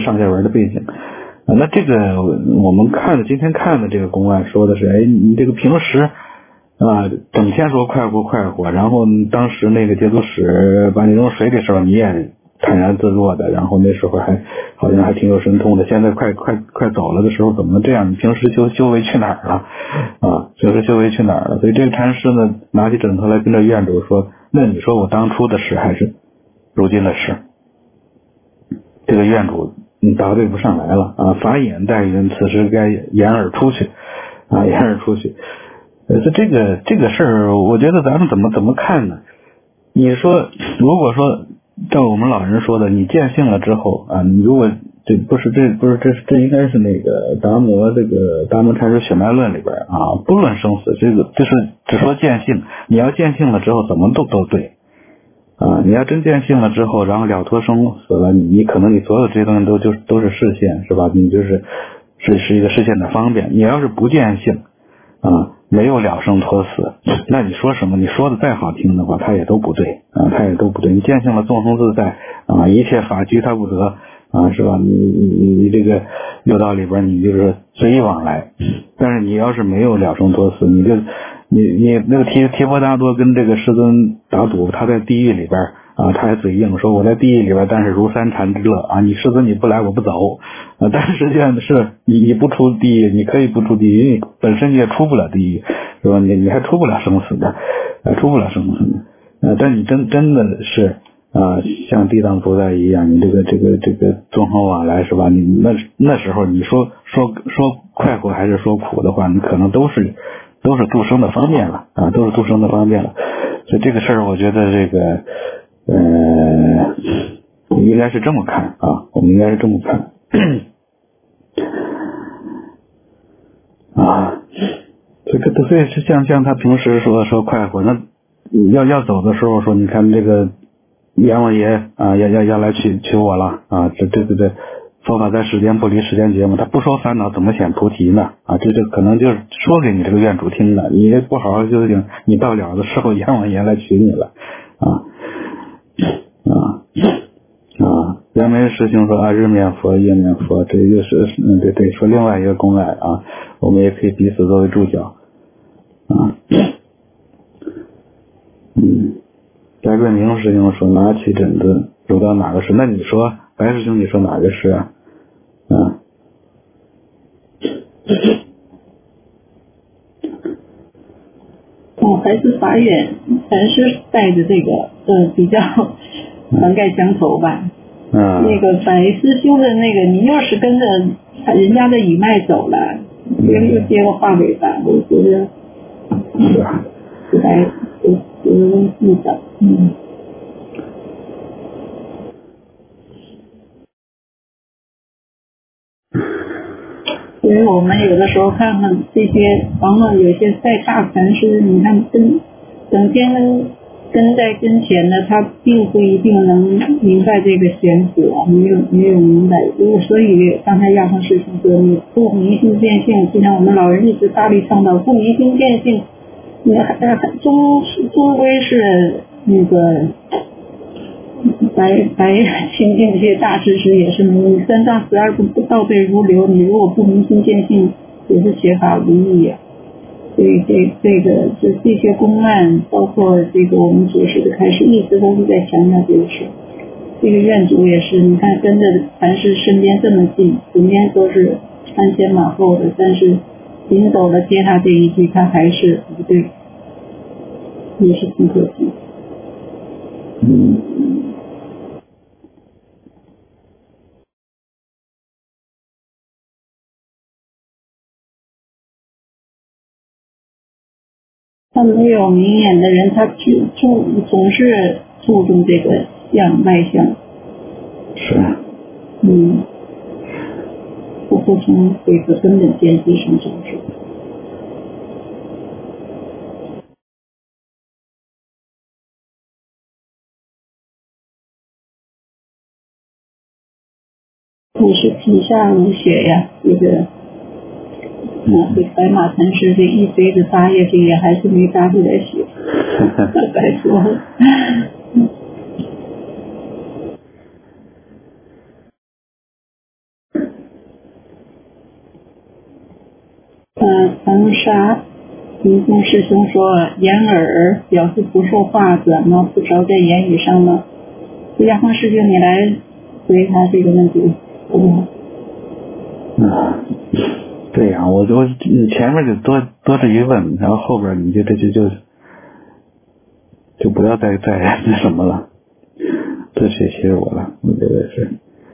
那这个我们今天看的这个公案说的是，哎，你这个平时啊，整天说快活，然后当时那个节度使把你扔水里的时候，你也坦然自若的，然后那时候好像还挺有神通的。现在快走了的时候，怎么这样？你平时修为去哪儿了啊？所以这个禅师呢，拿起枕头来跟这院主说：“那你说我当初的事还是如今的事？”这个院主答对不上来了啊！法眼待人，此时该掩耳出去啊！这个事儿，我觉得咱们怎么看呢？你说，如果说照我们老人说的，你见性了之后啊，你如果这应该是那个达摩禅师血脉论里边啊，不论生死，这个就是只说见性。你要见性了之后，怎么都对啊！你要真见性了之后，然后了脱生死了，你可能你所有这些东西都是视线，是吧？你是一个视线的方便。你要是不见性啊，没有了生脱死，那你说什么？你说的再好听的话，它也都不对啊，你见性了纵横自在啊，一切法居他不得啊，是吧？你这个六道里边你就是随意往来，但是你要是没有了生脱死，你那个提婆达多跟这个师尊打赌，他在地狱里边啊，他还嘴硬说我在地狱里边，但是如三禅之乐啊，你师尊你不来我不走啊，但是实际上是你不出地狱，你可以不出地狱，因为本身你也出不了地狱，是吧？你还出不了生死的，但你真的是啊，像地藏菩萨一样，你这个纵横往来，是吧？你那时候你说快活还是说苦的话，你可能都是度生的方面了啊，所以这个事儿，我觉得这个应该是这么看啊，我们应该是这么看啊。所以是像他平时说快活，那要走的时候说，你看这个阎王爷啊，要来取我了啊，这佛法在世间不离世间节嘛，他不说烦恼怎么显菩提呢啊？这可能就是说给你这个院主听的，你不好好修行，你到了的时候阎王爷来取你了杨梅师兄说啊，日面佛夜面佛，这就是对，说另外一个公案啊，我们也可以彼此作为注脚啊。翟桂明师兄说拿起枕子揉到哪个是？那你说白师兄，你说哪个是啊？ 还是法眼禅师带的这个比较涵盖相投吧。那个白师兄的那个，你要是跟着人家的语脉走了，又接个话尾巴，我觉得是白是的，所以我们有的时候看看这些，往往有些在大禅师，你看整天跟在跟前的，他并不一定能明白这个玄学，没有明白。所以刚才亚康师兄说，你不明心见性，就像我们老人一直大力倡导，不明心见性，你终归是那个白清净这些大知识也是你三藏12部倒背如流，你如果不明心见性，也是学法无益啊。所以这些公案，包括这个我们解释的开始，一直都是在强调这个事。这个院主也是，你看跟着禅师身边这么近，身边都是鞍前马后的，但是临走了接他这一句，他还是不对，也是挺可惜。他没有明眼的人，他总是注重这个外相。 是。 不从这个根本见地上着手。不是皮下无血呀，这个这白马禅师这一杯子搭下去也还是没搭出来血，白说了。长沙云宗师兄说，言耳表示不说话，怎么不着在言语上呢？亚康师兄，你来回答这个问题好不好？ 对呀，我前面就多这一问，然后后边你就不要再那什么了，这学习我了，我觉得是。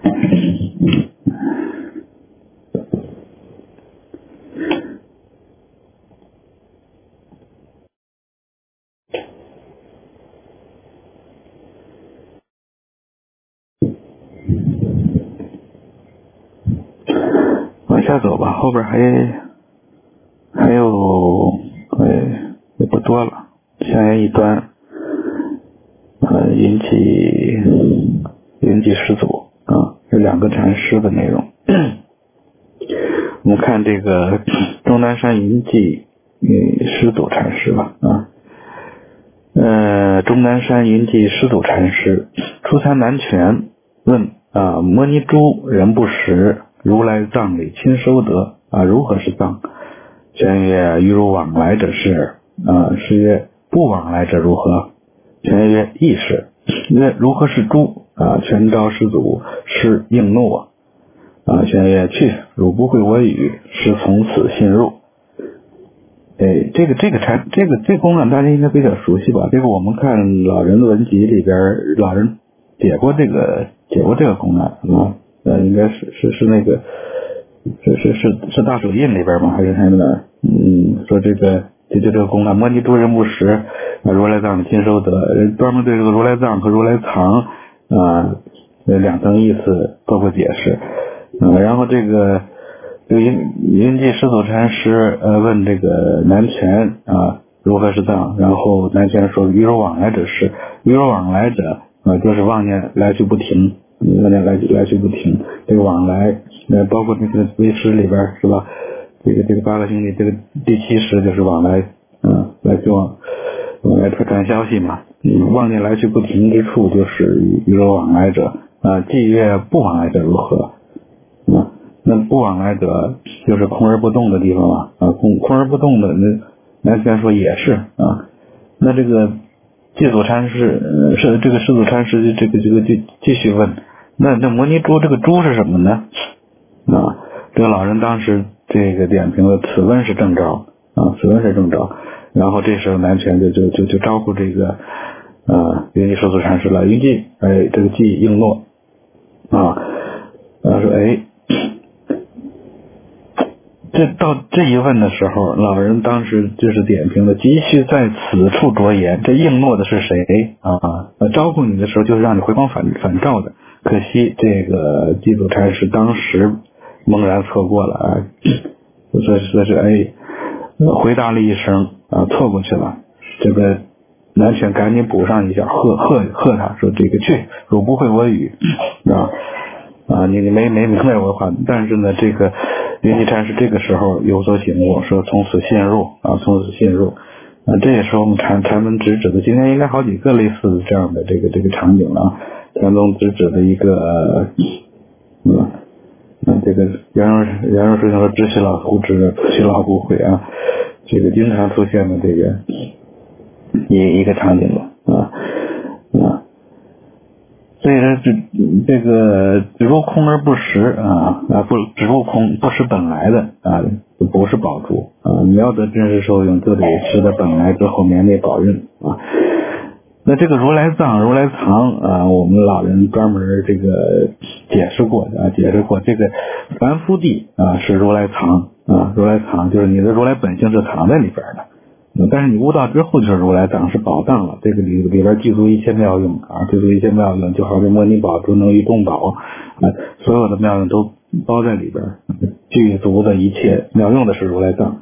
往下走吧，后边还有也不多了。香烟一端，云际师祖有2个禅师的内容。我们看这个终南山云际师祖禅师吧终南山云际师祖禅师初参南拳，问摩尼珠人不识，如来藏里亲收得如何是藏？玄曰：于如往来者是。师曰：不往来者如何？玄曰：亦是。曰：如何是珠？全招师祖，师应诺。玄曰：去，汝不会我语，师从此信入。这个公案大家应该比较熟悉吧？这个我们看老人的文集里边，老人解过这个公案应该是那个是大手印里边吗？还是哪哪？说这个公案，摩尼珠人不识，如来藏亲收得，专门对这个如来藏和如来藏2层意思做过解释。然后这个云际师祖禅师问这个南拳如何是藏，然后南拳说于如往来者是，于如往来者就是妄念来去不停，来去不停，这个往来包括那个为师里边是吧？这个8个兄弟，这个第7识就是往来来去往来传消息嘛。妄念来去不停之处，就是于如往来者既曰不往来者如何？那不往来者就是空而不动的地方嘛空而不动的那南拳说也是那这个祭祖禅师这个师祖禅师这个就继续问，那摩尼珠这个珠是什么呢？这个老人当时这个点评了，此问是正招此问是正招。 然后这时候南拳就招呼这个云际师祖禅师了。云际这个际应诺说这一问的时候，老人当时就是点评的，急需在此处着言，这应诺的是谁招呼你的时候就是让你回光返照的，可惜这个济祖禅师当时猛然错过了所以是回答了一声错过去了。这个南拳赶紧补上一下，喝他说这个去，汝不会我语你没明白我的话。但是呢，这个云际禅师这个时候有所醒悟，说从此信入这也是我们禅门直指的，今天应该好几个类似的这样的这个场景了禅宗直指的一个这个圆融师兄说知其老不知，不其老不悔这个经常出现的这个一个场景了所以说这个只入空而不实不只入空不识本来的不是宝珠妙得真实受用，就得识得本来之后绵内保任那这个如来藏如来藏我们老人专门这个解释过这个凡夫地是如来藏如来藏就是你的如来本性是藏在里边的但是你悟道之后就是如来藏是宝藏了，这个里边具足一切妙用具足一切妙用，就好比摩尼宝珠能于众宝所有的妙用都包在里边，具足的一切妙用的是如来藏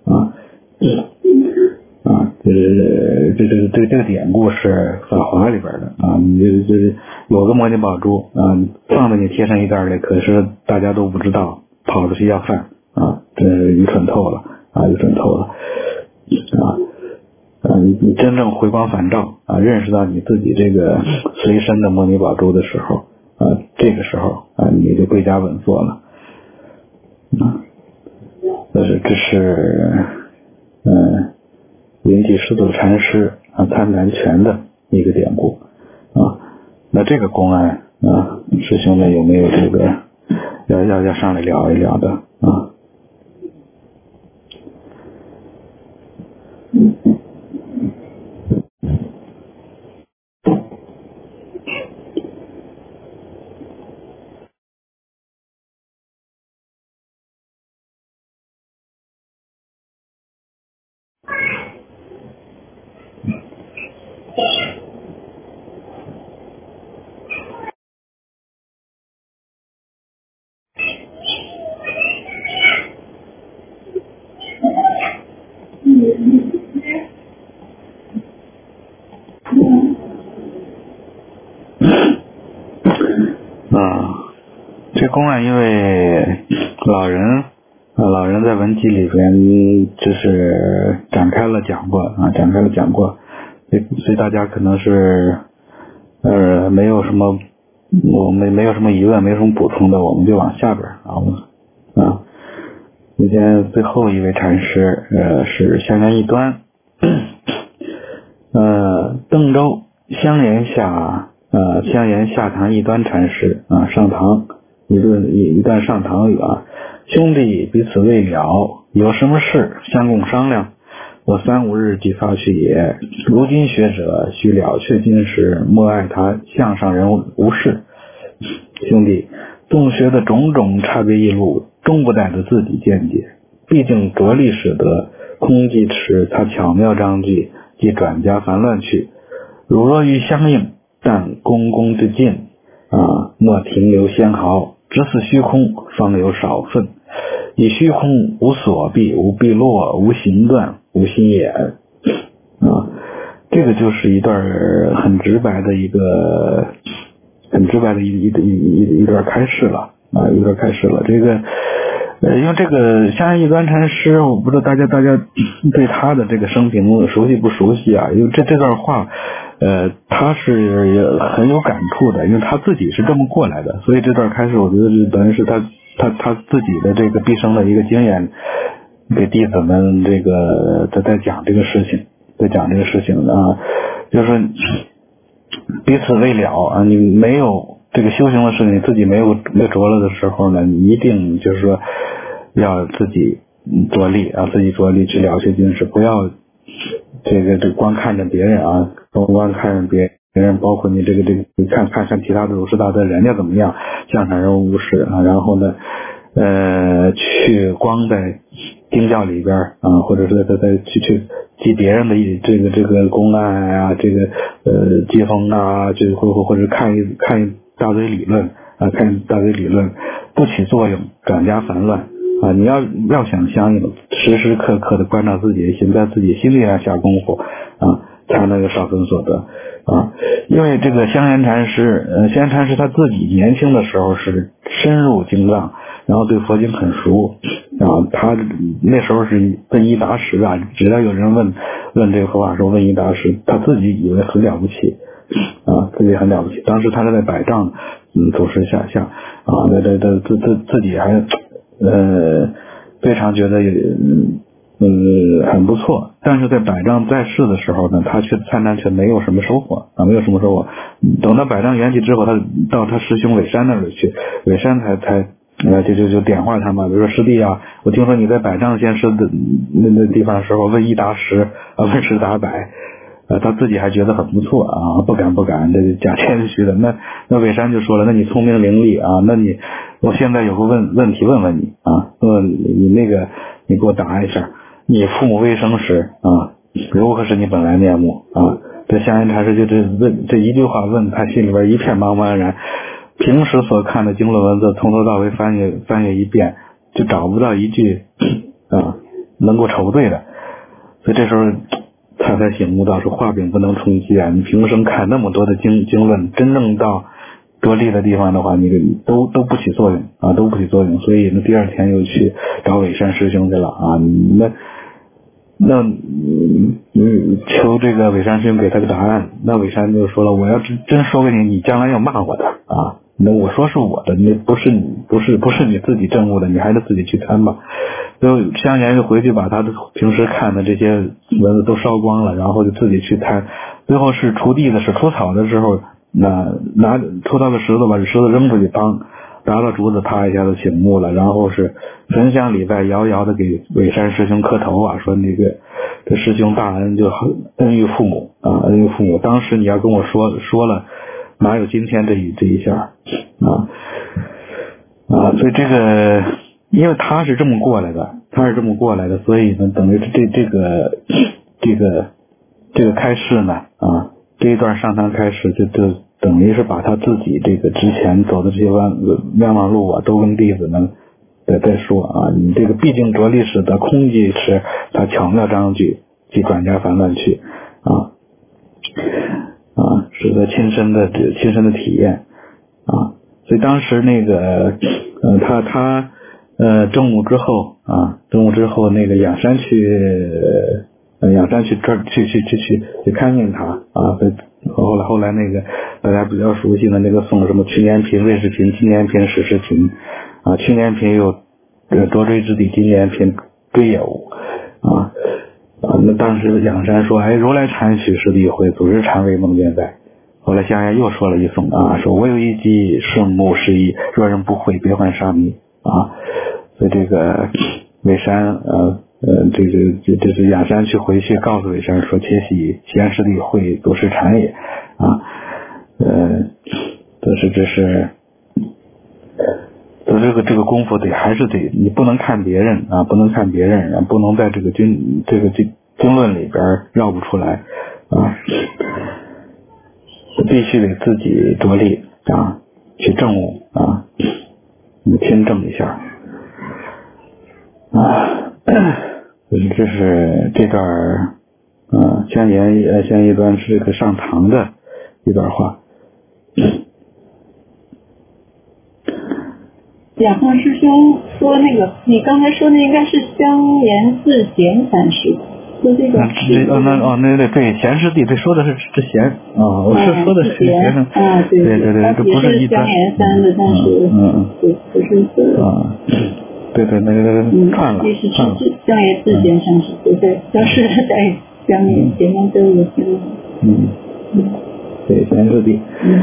这个典故是法华里边的你有个摩尼宝珠放在你贴身衣袋里，可是大家都不知道，跑出去要饭真是愚蠢透了你真正回光返照认识到你自己这个随身的摩尼宝珠的时候这个时候你就归家稳坐了这是云际师祖禅师参南拳的一个典故那这个公案师兄们有没有这个要上来聊一聊的这公案因为老人在文集里边就是展开了讲过，所以大家可能是没有什么疑问，没有什么补充的，我们就往下边今天最后一位禅师是香岩一端邓州香岩下堂一端禅师上堂一段上堂语兄弟彼此未了，有什么事相共商量，我3、5日即发去也。如今学者须了却今时，莫爱他向上人无事。兄弟，洞学的种种差别异路，终不带着自己见解，毕竟着力使得空即持他巧妙章句，即转加烦乱去。如若欲相应，但公之进莫停留纤毫，只此虚空方有少分。以虚空无所避，无避落，无形断，无心眼这个就是一段很直白的一段开示了这个因为这个香岩一端禅师，我不知道大家对他的这个生平熟悉不熟悉因为这段话他是很有感触的，因为他自己是这么过来的，所以这段开始我觉得等于是他自己的这个毕生的一个经验，给弟子们这个在讲这个事情就是说彼此未了你没有这个修行的事情，你自己没有着了的时候呢，你一定就是说要自己着力去了却今时，不要这光看着别人啊，光看着别人，包括你这个看其他的儒释大德人家怎么样，像善人无事啊，然后呢去光在经教里边啊，或者是在去记别人的这个公案啊，这个记风啊，这或者看一大堆理论啊，看一大堆理论不起作用，转加烦乱啊！你要想相应，时时刻刻的关照自己的心，在自己心里上下功夫啊，才能有少分所得啊！因为这个香严禅师他自己年轻的时候是深入经藏，然后对佛经很熟啊，他那时候是问一答十啊，只要有人问这个佛法说问一答十，他自己以为很了不起啊，自己很了不起。当时他是在百丈祖师下啊，自己还非常觉得很不错，但是在百丈在世的时候呢，他却参禅却没有什么收获啊，没有什么收获。等到百丈圆寂之后，他到他师兄韦山那里去，韦山才就点化他嘛，比如说师弟啊，我听说你在百丈先师的那地方的时候问一答十啊，问十答百。他自己还觉得很不错啊，不敢，这假谦虚的。那韦山就说了，那你聪明伶俐啊，我现在有个问题问你啊，你给我答一下，你父母未生时啊，如何是你本来面目啊？这香严禅师就这一句话问他心里边一片茫茫然，平时所看的经论文字从头到尾翻阅一遍，就找不到一句啊能够筹对的，所以这时候他才醒悟到说画饼不能充饥啊！你平生看那么多的经论，真正到得力的地方的话，你都不起作用啊，都不起作用。所以呢，第二天又去找韦山师兄去了啊。那求这个韦山师兄给他个答案。那韦山就说了，我要真说给你将来要骂我的啊。那我说是我的，那不是你自己证悟的，你还是自己去参吧。就香严就回去把他的平时看的这些文字都烧光了，然后就自己去参。最后是锄地的是除草的时候，抽到个石头，把这石头扔出去，打到竹子，啪一下子醒悟了，然后是焚香礼拜，遥遥的给韦山师兄磕头啊，说这师兄大恩，就恩于父母啊，恩于父母。当时你要跟我说了，哪有今天这一下啊？所以这个。因为他是这么过来的，所以呢，等于这个开示呢，啊，这一段上堂开示就等于是把他自己这个之前走的这些冤枉路啊，都跟弟子们再说啊，你这个毕竟着力使得空即时，他巧妙章句，即转加烦乱去使得亲身的体验啊，所以当时那个他正午之后那个仰山去看见他啊，后来那个大家比较熟悉的那个颂什么去年贫瑞士贫，今年贫时时贫啊，去年贫有着追之地，今年贫追也无那当时仰山说，如来禅许师弟会，祖师禅为梦见在。后来香严又说了一颂啊，说我有一计顺目示意，若人不会，别患沙弥啊。所以这个韦山这是仰山回去告诉韦山说，且喜贤师弟会，祖师禅也啊。这是这个功夫还是得你不能看别人啊，不能在这个经论里边绕不出来啊，必须得自己着力啊，去证悟啊，你亲证一下啊。这是这段香严一段是这个上堂的一段话。 雅放师兄说那个，你刚才说的应该是香严自贤禅师，说这个对贤师弟，对说的是贤啊，我是说的是贤生啊，对， 这不是一般香严山的，但是对，不是对那个串了， 香严自贤禅师，对，消失在香严前面都有香对贤师弟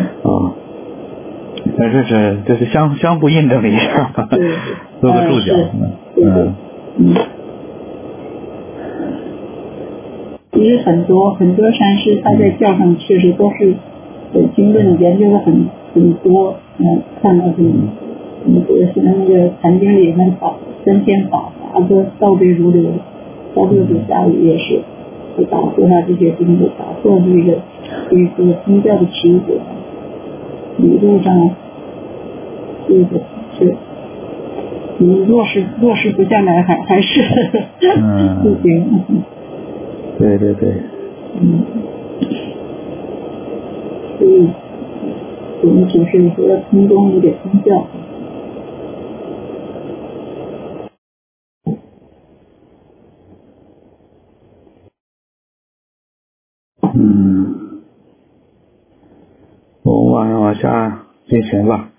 但这是相互印证了一下嘛，做个注脚其实很多禅师他在教上确实都是经论研究的很多，看到很多像那个禅经里面三千法都倒背如流，包括底下也是打破他这些经的，打破这个宗教的执着，理论上这个是你落实不下来，还是不行。 对， 所以我们总是说空中有点宗教。 我们往下进行吧。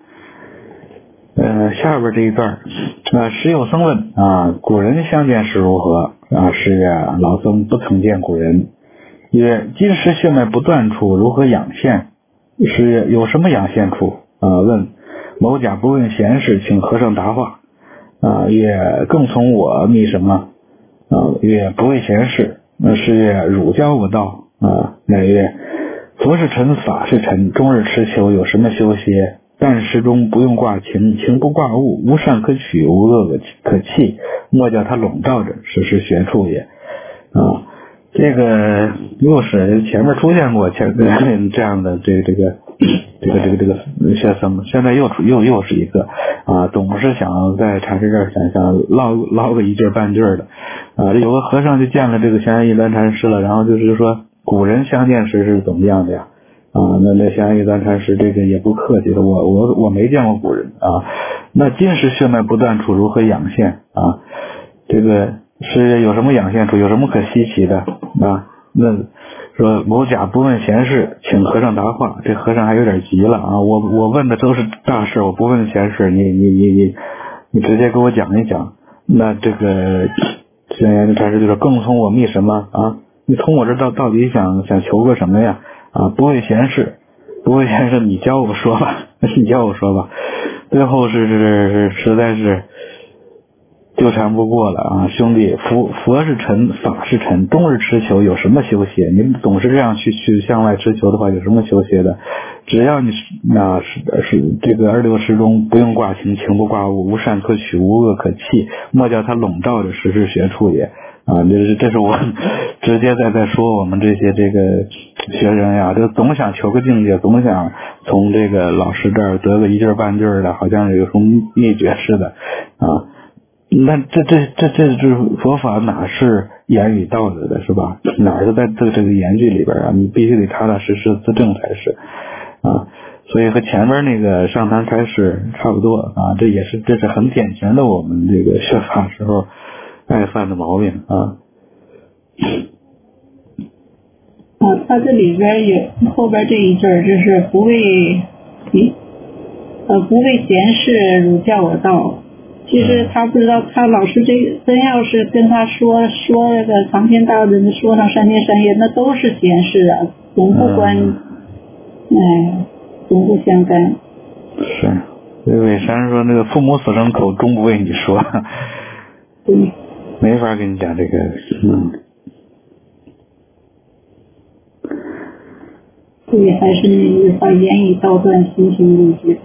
下边这一段时有僧问古人相见时如何？是曰：老僧不曾见古人。曰：今时血脉不断处，如何养现？是曰：有什么养现处？问：某甲不问闲事，请和尚答话。曰：更从我觅什么？曰：不为闲事。是曰：汝教我道。乃曰：佛是尘，法是尘，终日持求，有什么修歇？但时中不用挂情，情不挂物，无善可取，无恶可弃，莫叫它笼罩着，实是学处也。这个又是前面出现过这样的这个学僧，现在又是一个总是想在禅师这儿想捞个一句半句的这有个和尚就见了这个香云一端禅师了，然后就是说古人相见时是怎么样的呀？那香云一端禅师这个也不客气的，我没见过古人那今时血脉不断处，如何养现这个是有什么养现处，有什么可稀奇的那说某甲不问闲事，请和尚答话。这和尚还有点急了我问的都是大事，我不问闲事，你直接给我讲一讲。那这个香云禅师就说：更从我觅什么你从我这到底想求个什么呀？不为闲事，你教我说吧。最后是实在是纠缠不过了兄弟，佛是尘，法是尘，终日持求，有什么修歇？你总是这样去向外持求的话，有什么修歇的？只要你是这个二六时中不用挂情，情不挂物，无善可取，无恶可弃，莫叫它笼罩着，实是学处也。这是我直接在说我们这些这个学人呀，就总想求个境界，总想从这个老师这儿得个一句半句的，好像有什么秘诀似的那这佛法哪是言语道德的，是吧？哪是在这个言句里边你必须得踏踏实实自证才是所以和前面那个上坛开始差不多这是很典型的我们这个学法时候爱犯的毛病他这里边有后边这一句就是不为闲事，汝教我道。其实他不知道，他老师真要是跟他说那个长篇大论的说上3天3夜，那都是闲事总不关总不相干。 是韦山说那个父母死生口，终不为你说没法跟你讲这个所以还是那句话，言语道断，心行如炬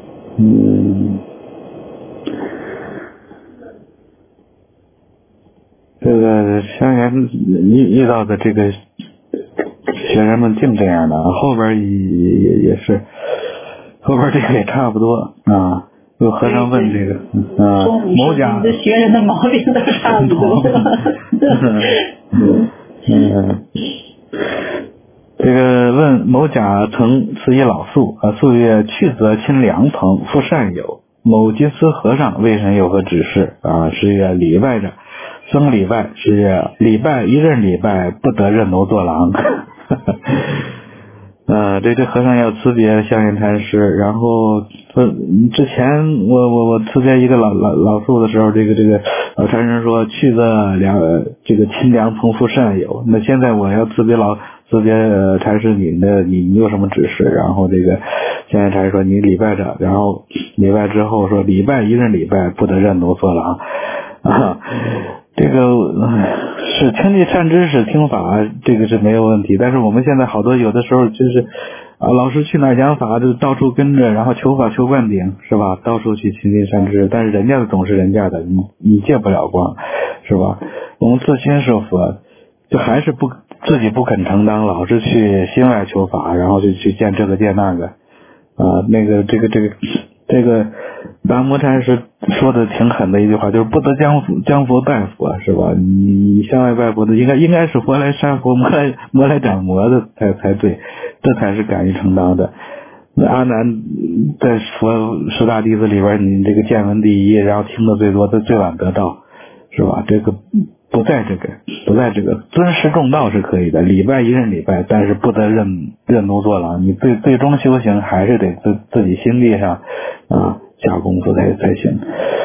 这个香云遇到的这个学生们净这样的后边也是，后边这个也差不多有和尚问这个某甲你的学人的毛病都差不多这个问某甲曾赐一老宿宿曰：去则亲良朋，复善友。某金丝和尚为神有何指示是曰：礼拜着。僧礼拜，是曰：礼拜一任礼拜，不得任奴作郎这和尚要辞别香云禅师，然后之前我辞别一个老宿的时候，这个老禅师说去则这个亲良朋复善友。那现在我要辞别禅师，你有什么指示？然后这个香云禅师说你礼拜着，然后礼拜之后说礼拜一任礼拜，不得任奴作郎这个是听经善知识听法，这个是没有问题。但是我们现在好多有的时候就是老师去哪儿讲法就到处跟着，然后求法求灌顶，是吧？到处去亲近善知识，但是人家的总是人家的，你借不了光，是吧？我们自心是佛，就还是自己不肯承担，老是去心外求法，然后就去见这个见那个这个达摩禅师说的挺狠的一句话，就是不得将佛拜佛，是吧？你向外拜佛的应该是佛来杀佛，魔来斩魔的才对，这才是敢于承担的。那阿难在佛十大弟子里边，你这个见闻第一，然后听的最多，最晚得道，是吧？这个不在这个尊师重道是可以的，礼拜一任礼拜，但是不得任奴作郎。你最终修行还是得自己心地上下功夫才行。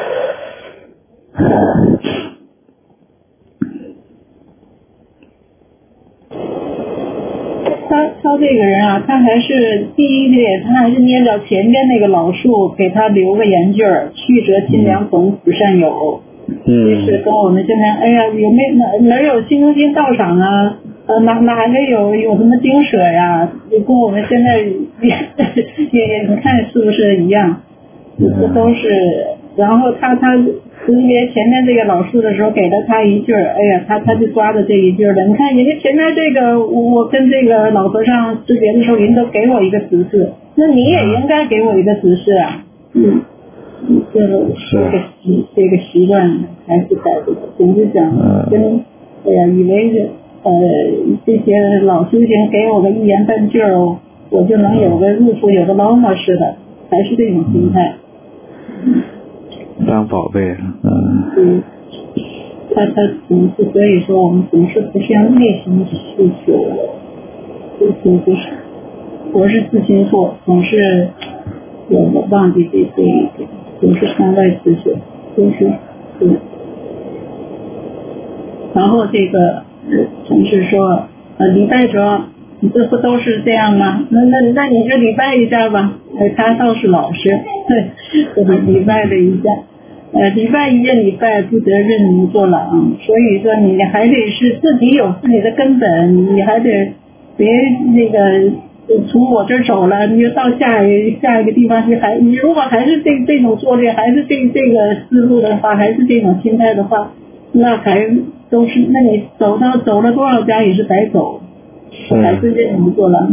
他这个人啊，他还是第一点，他还是捏着前面那个老树给他留个言句儿，曲折清凉逢此善友。就是跟我们现在，哎呀，有没有哪有心经道场啊？哪个有什么经舍呀？跟我们现在也你看是不是一样？这都是。然后他因为前面这个老树的时候给了他一句，哎呀，他就抓着这一句了。你看人家前面这个，我跟这个老和尚识别的时候，人都给我一个指示，那你也应该给我一个指示啊。这个习惯还是改不了。总之讲，以为这些老修行给我个一言半句儿，我就能有个入处，有个捞摸似的，还是这种心态。 当宝贝， 他总是，所以说我们总是不是向内心去求，就是我是自心错，总是我忘记这一点。总是向外自求，然后这个总是说礼拜者，你这不都是这样吗？那你就礼拜一下吧。他倒是老实，对，礼拜了一下。礼拜一任礼拜，不得任奴作郎。所以说你还得是自己有自己的根本，你还得别那个。从我这儿走了，你就到下一个地方去，你如果还是这种作业，还是这个思路的话，还是这种心态的话，那还都是，那你走了多少家也是白走，还是任奴作郎。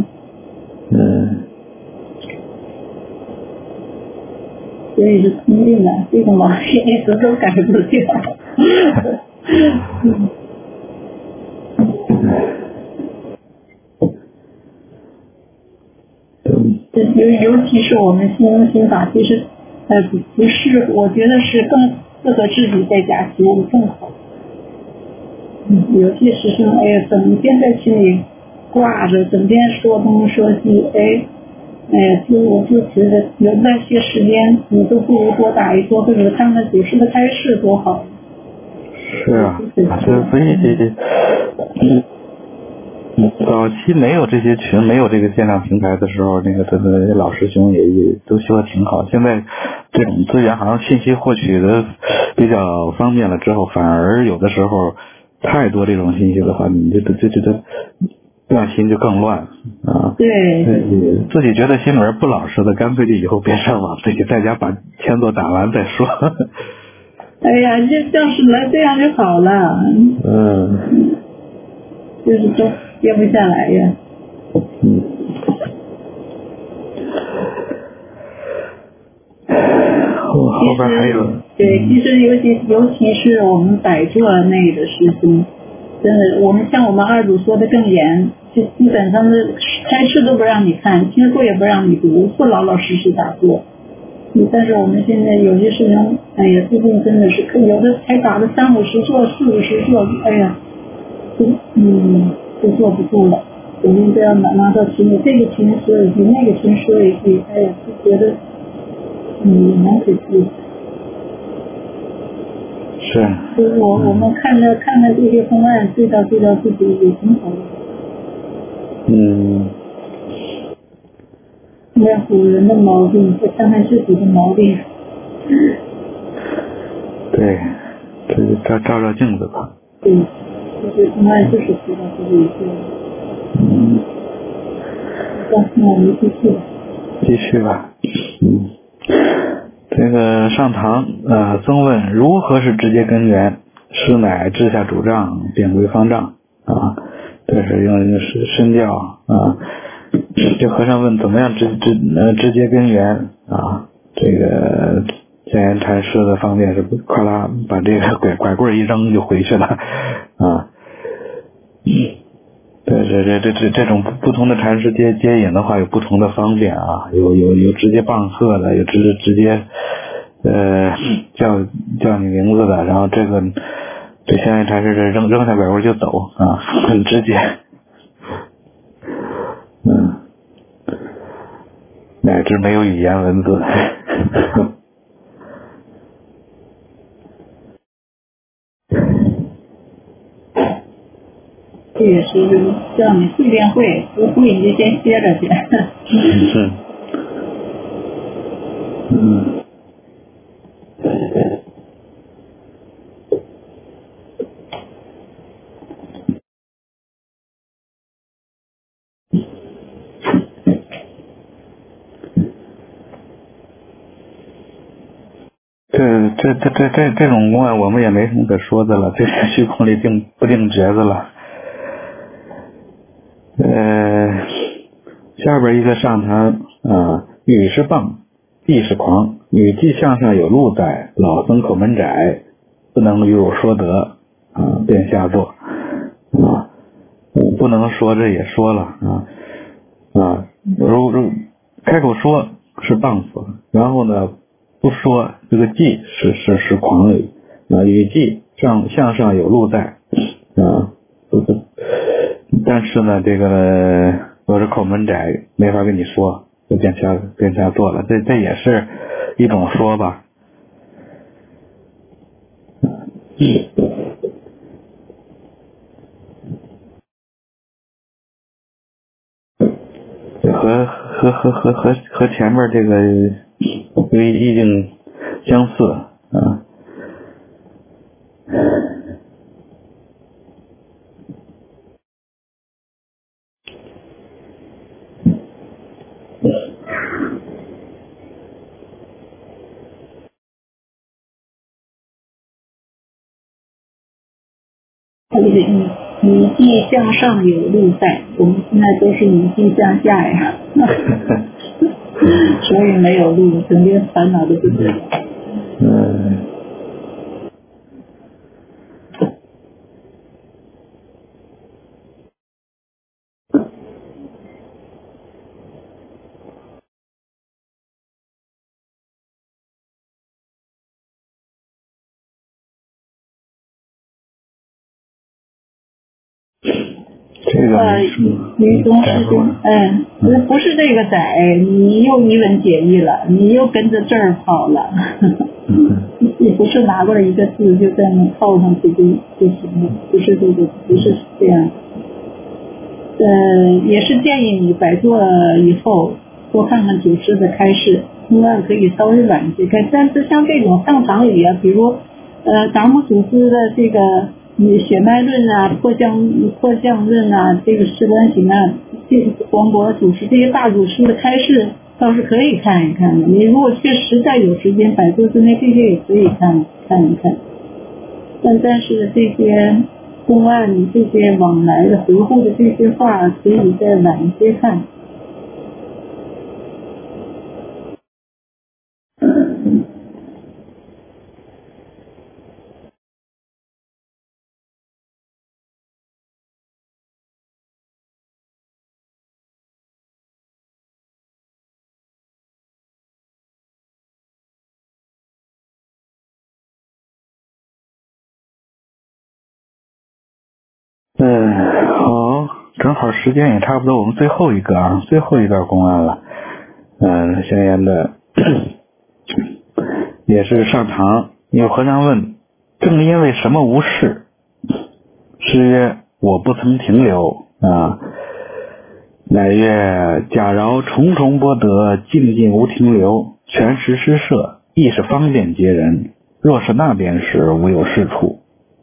所以是通病的，这个毛病一直都改不掉。尤其是我们心法，其实不是，我觉得是更适合自己在家修的更好。有些师兄整天在心里挂着，整天说东说西，我就觉得有那些时间，你都不如多打一多，或者看看祖师的开示多好。 是啊，所以早期没有这些群，没有这个线上平台的时候，那个老师兄也都修的挺好。现在这种资源好像信息获取的比较方便了之后，反而有的时候太多这种信息的话，你这乱心就更乱啊。 对， 自己觉得心里边不老实的，干脆就以后别上网，自己在家把签作打完再说。 哎呀，要是来这样就好了。就是都憋不下来呀。 后边还有。 对，其实尤其是我们摆座内的师兄，真的，我们二祖说的更严，就基本上是开示都不让你看，经书也不让你读，不老老实实打坐。但是我们现在有些师兄，最近真的是有的才打了30-50座、40-50座，就坐不住了，每天都要拿到群里，这个群说一句，那个群说一句，就觉得蛮可惜。 是。 所以我们看着这些方案，对照自己也挺好的。看古人的毛病，再看看自己的毛病。 对， 照镜子吧。 对，就是公案就是知道这个一个。那我们继续吧。 这个上堂曾问如何是直接根源？师乃治下主张，典归方丈啊。这是用身教啊。这和尚问怎么样直接根源啊？这个建言禅师的方便是咵啦把这个拐棍一扔就回去了啊。这种不同的禅师接引的话有不同的方便啊，有直接棒喝的，有直接叫你名字的，然后这建言禅师是扔下拐棍就走啊，很直接。乃至没有语言文字。 这也是叫你会练会，不会你就先歇着去。 是。这种公案我们也没什么可说的了，这是虚空里不定抉子了。下边一个上堂语是棒，意是狂，语记向上有路在，老僧口门窄，不能与汝说得便下座不能说这也说了如开口说是棒死，然后呢不说这个记是狂语语记向上有路在但是呢这个我是口门窄，没法跟你说，就便下座了，这也是一种说吧。和前面这个意境相似语记向上有路在，我们现在都是语记向下呀。所以没有路，整天烦恼的不得了。语中是不是这个窄，你又一文解义了，你又跟着这儿跑了。你不是拿过来一个字就在那套上去就行了，不是这样。也是建议你摆坐以后多看看祖师的开示，公案可以稍微晚一些看，但是像这种上堂语比如达摩祖师的这个血脉论破相论这个事观行黄渤祖师这些大祖师的开示倒是可以看一看的。你如果实在有时间摆坐之内，这些也可以看一看。但是这些公案这些往来的回护的这些话，可以再晚一些看。 好，正好时间也差不多，我们最后一段公案了。宣言的也是上堂，有和尚问：正因为什么无事？师曰：我不曾停留乃曰：假饶重重波得，静静无停留，全时施设，亦是方便接人。 若是那边时，无有是处。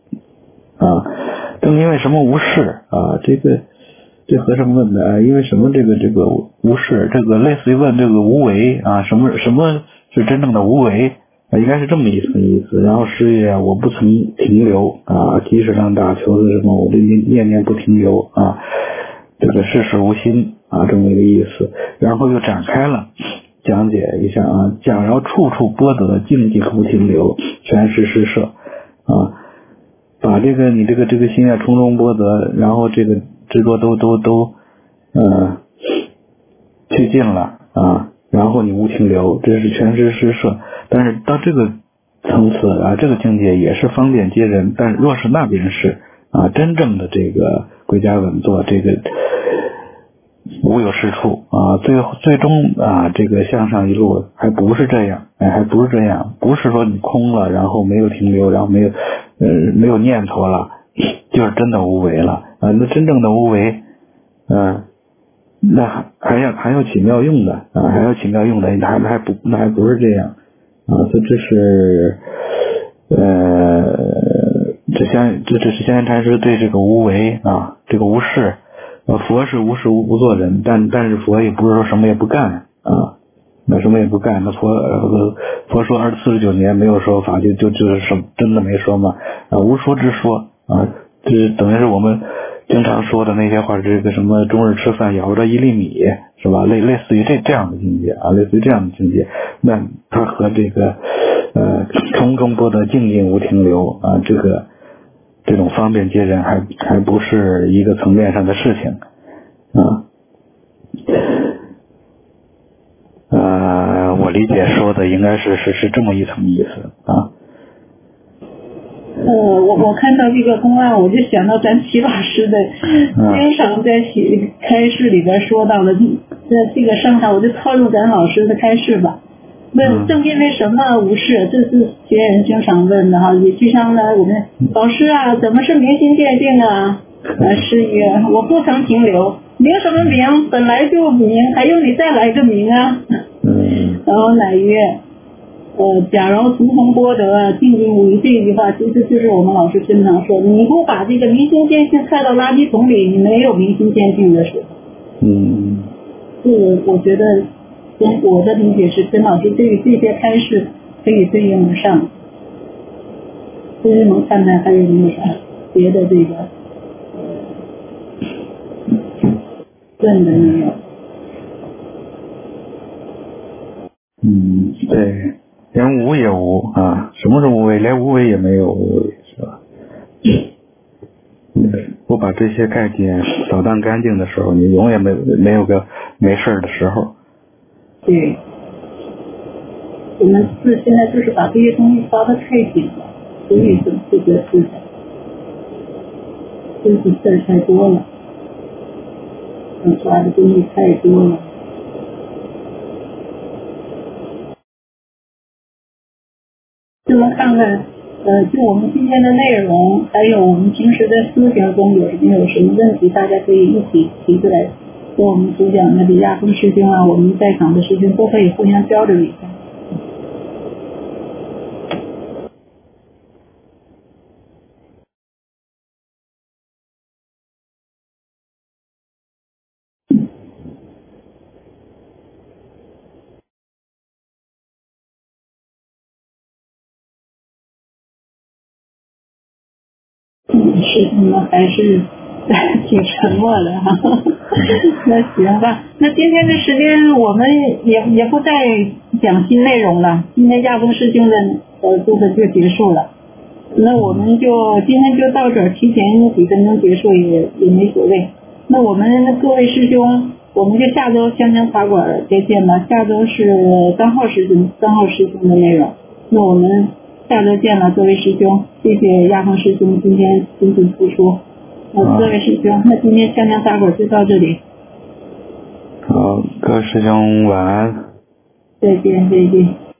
正因为什么无事啊？这和尚问的因为什么这个无事？这个类似于问这个无为啊，什么是真正的无为？应该是这么一层意思。然后师曰：我不曾停留啊，即使让大求是什么，我这念念不停留啊，这个事事无心啊，这么一个意思。然后又展开了讲解一下啊，假饶处处波得，静静无停留，全是施设啊。把你这个心啊，重重波得，然后这个执着都去尽了啊，然后你无停留，这是全是施设。但是到这个层次啊，这个境界也是方便接人，但若是那边是啊，真正的这个归家稳坐，这个无有是处啊，最终啊，这个向上一路还不是这样，还不是这样，不是说你空了，然后没有停留，然后没有念头了，就是真的无为了啊。那真正的无为，那还要起妙用的啊，还要起妙用的，那还不是这样啊。这是这是香云禅师对这个无为啊，这个无事。佛是无事无作人，但是佛也不是说什么也不干啊，那什么也不干，那佛说49年没有说法，就是什么真的没说嘛啊，无说之说啊，这等于是我们经常说的那些话，这个什么终日吃饭咬着1粒米是吧？类似于这样的境界啊，类似于这样的境界，那它和这个重重波得，静静无停留啊，这种方便接人还不是一个层面上的事情啊。我理解说的应该是这么一层意思啊。 我看到这个公案，我就想到咱齐老师的经常在开示里边说到的这个上下，我就套用咱老师的开示吧。问正因为什么无事，这是学员经常问的哈。也就像呢，我们老师啊，怎么是明心见性啊？师曰：我不曾停留，明什么明？本来就明，还用你再来个明啊？然后乃曰：假如重重波得，静静无这句话，其实就是我们老师经常说的，你不把这个明心见性菜到垃圾桶里，你没有明心见性的时候。这个我觉得。我的理解是跟老师这些开示可以对应得上，就是能看看还有没有啥别的这个问的没有？ 对，连无也无啊，什么是无为？连无为也没有无为，是吧？不把这些概念扫荡干净的时候，你永远没有个没事的时候。 对，我们现在就是把这些东西抓得太紧了，所以这个事情就是事儿太多了，抓的东西太多了。就能看看，就我们今天的内容，还有我们平时的思想中有没有什么问题，大家可以一起提出来。和我们主讲的李亚峰师兄啊，我们在场的师兄都可以互相交流一下。师兄们还是挺沉默的哈。那行吧，那今天的时间我们也不再讲新内容了，今天亚峰师兄的部分就结束了。那我们就今天就到这儿，提前几分钟结束也没所谓。那我们各位师兄，我们就下周香香茶馆再见吧。下周是3号师兄的内容。那我们下周见了，各位师兄，谢谢亚峰师兄今天辛苦付出。各位师兄，那今天香香茶馆就到这里。 好，各位师兄晚安。 再见。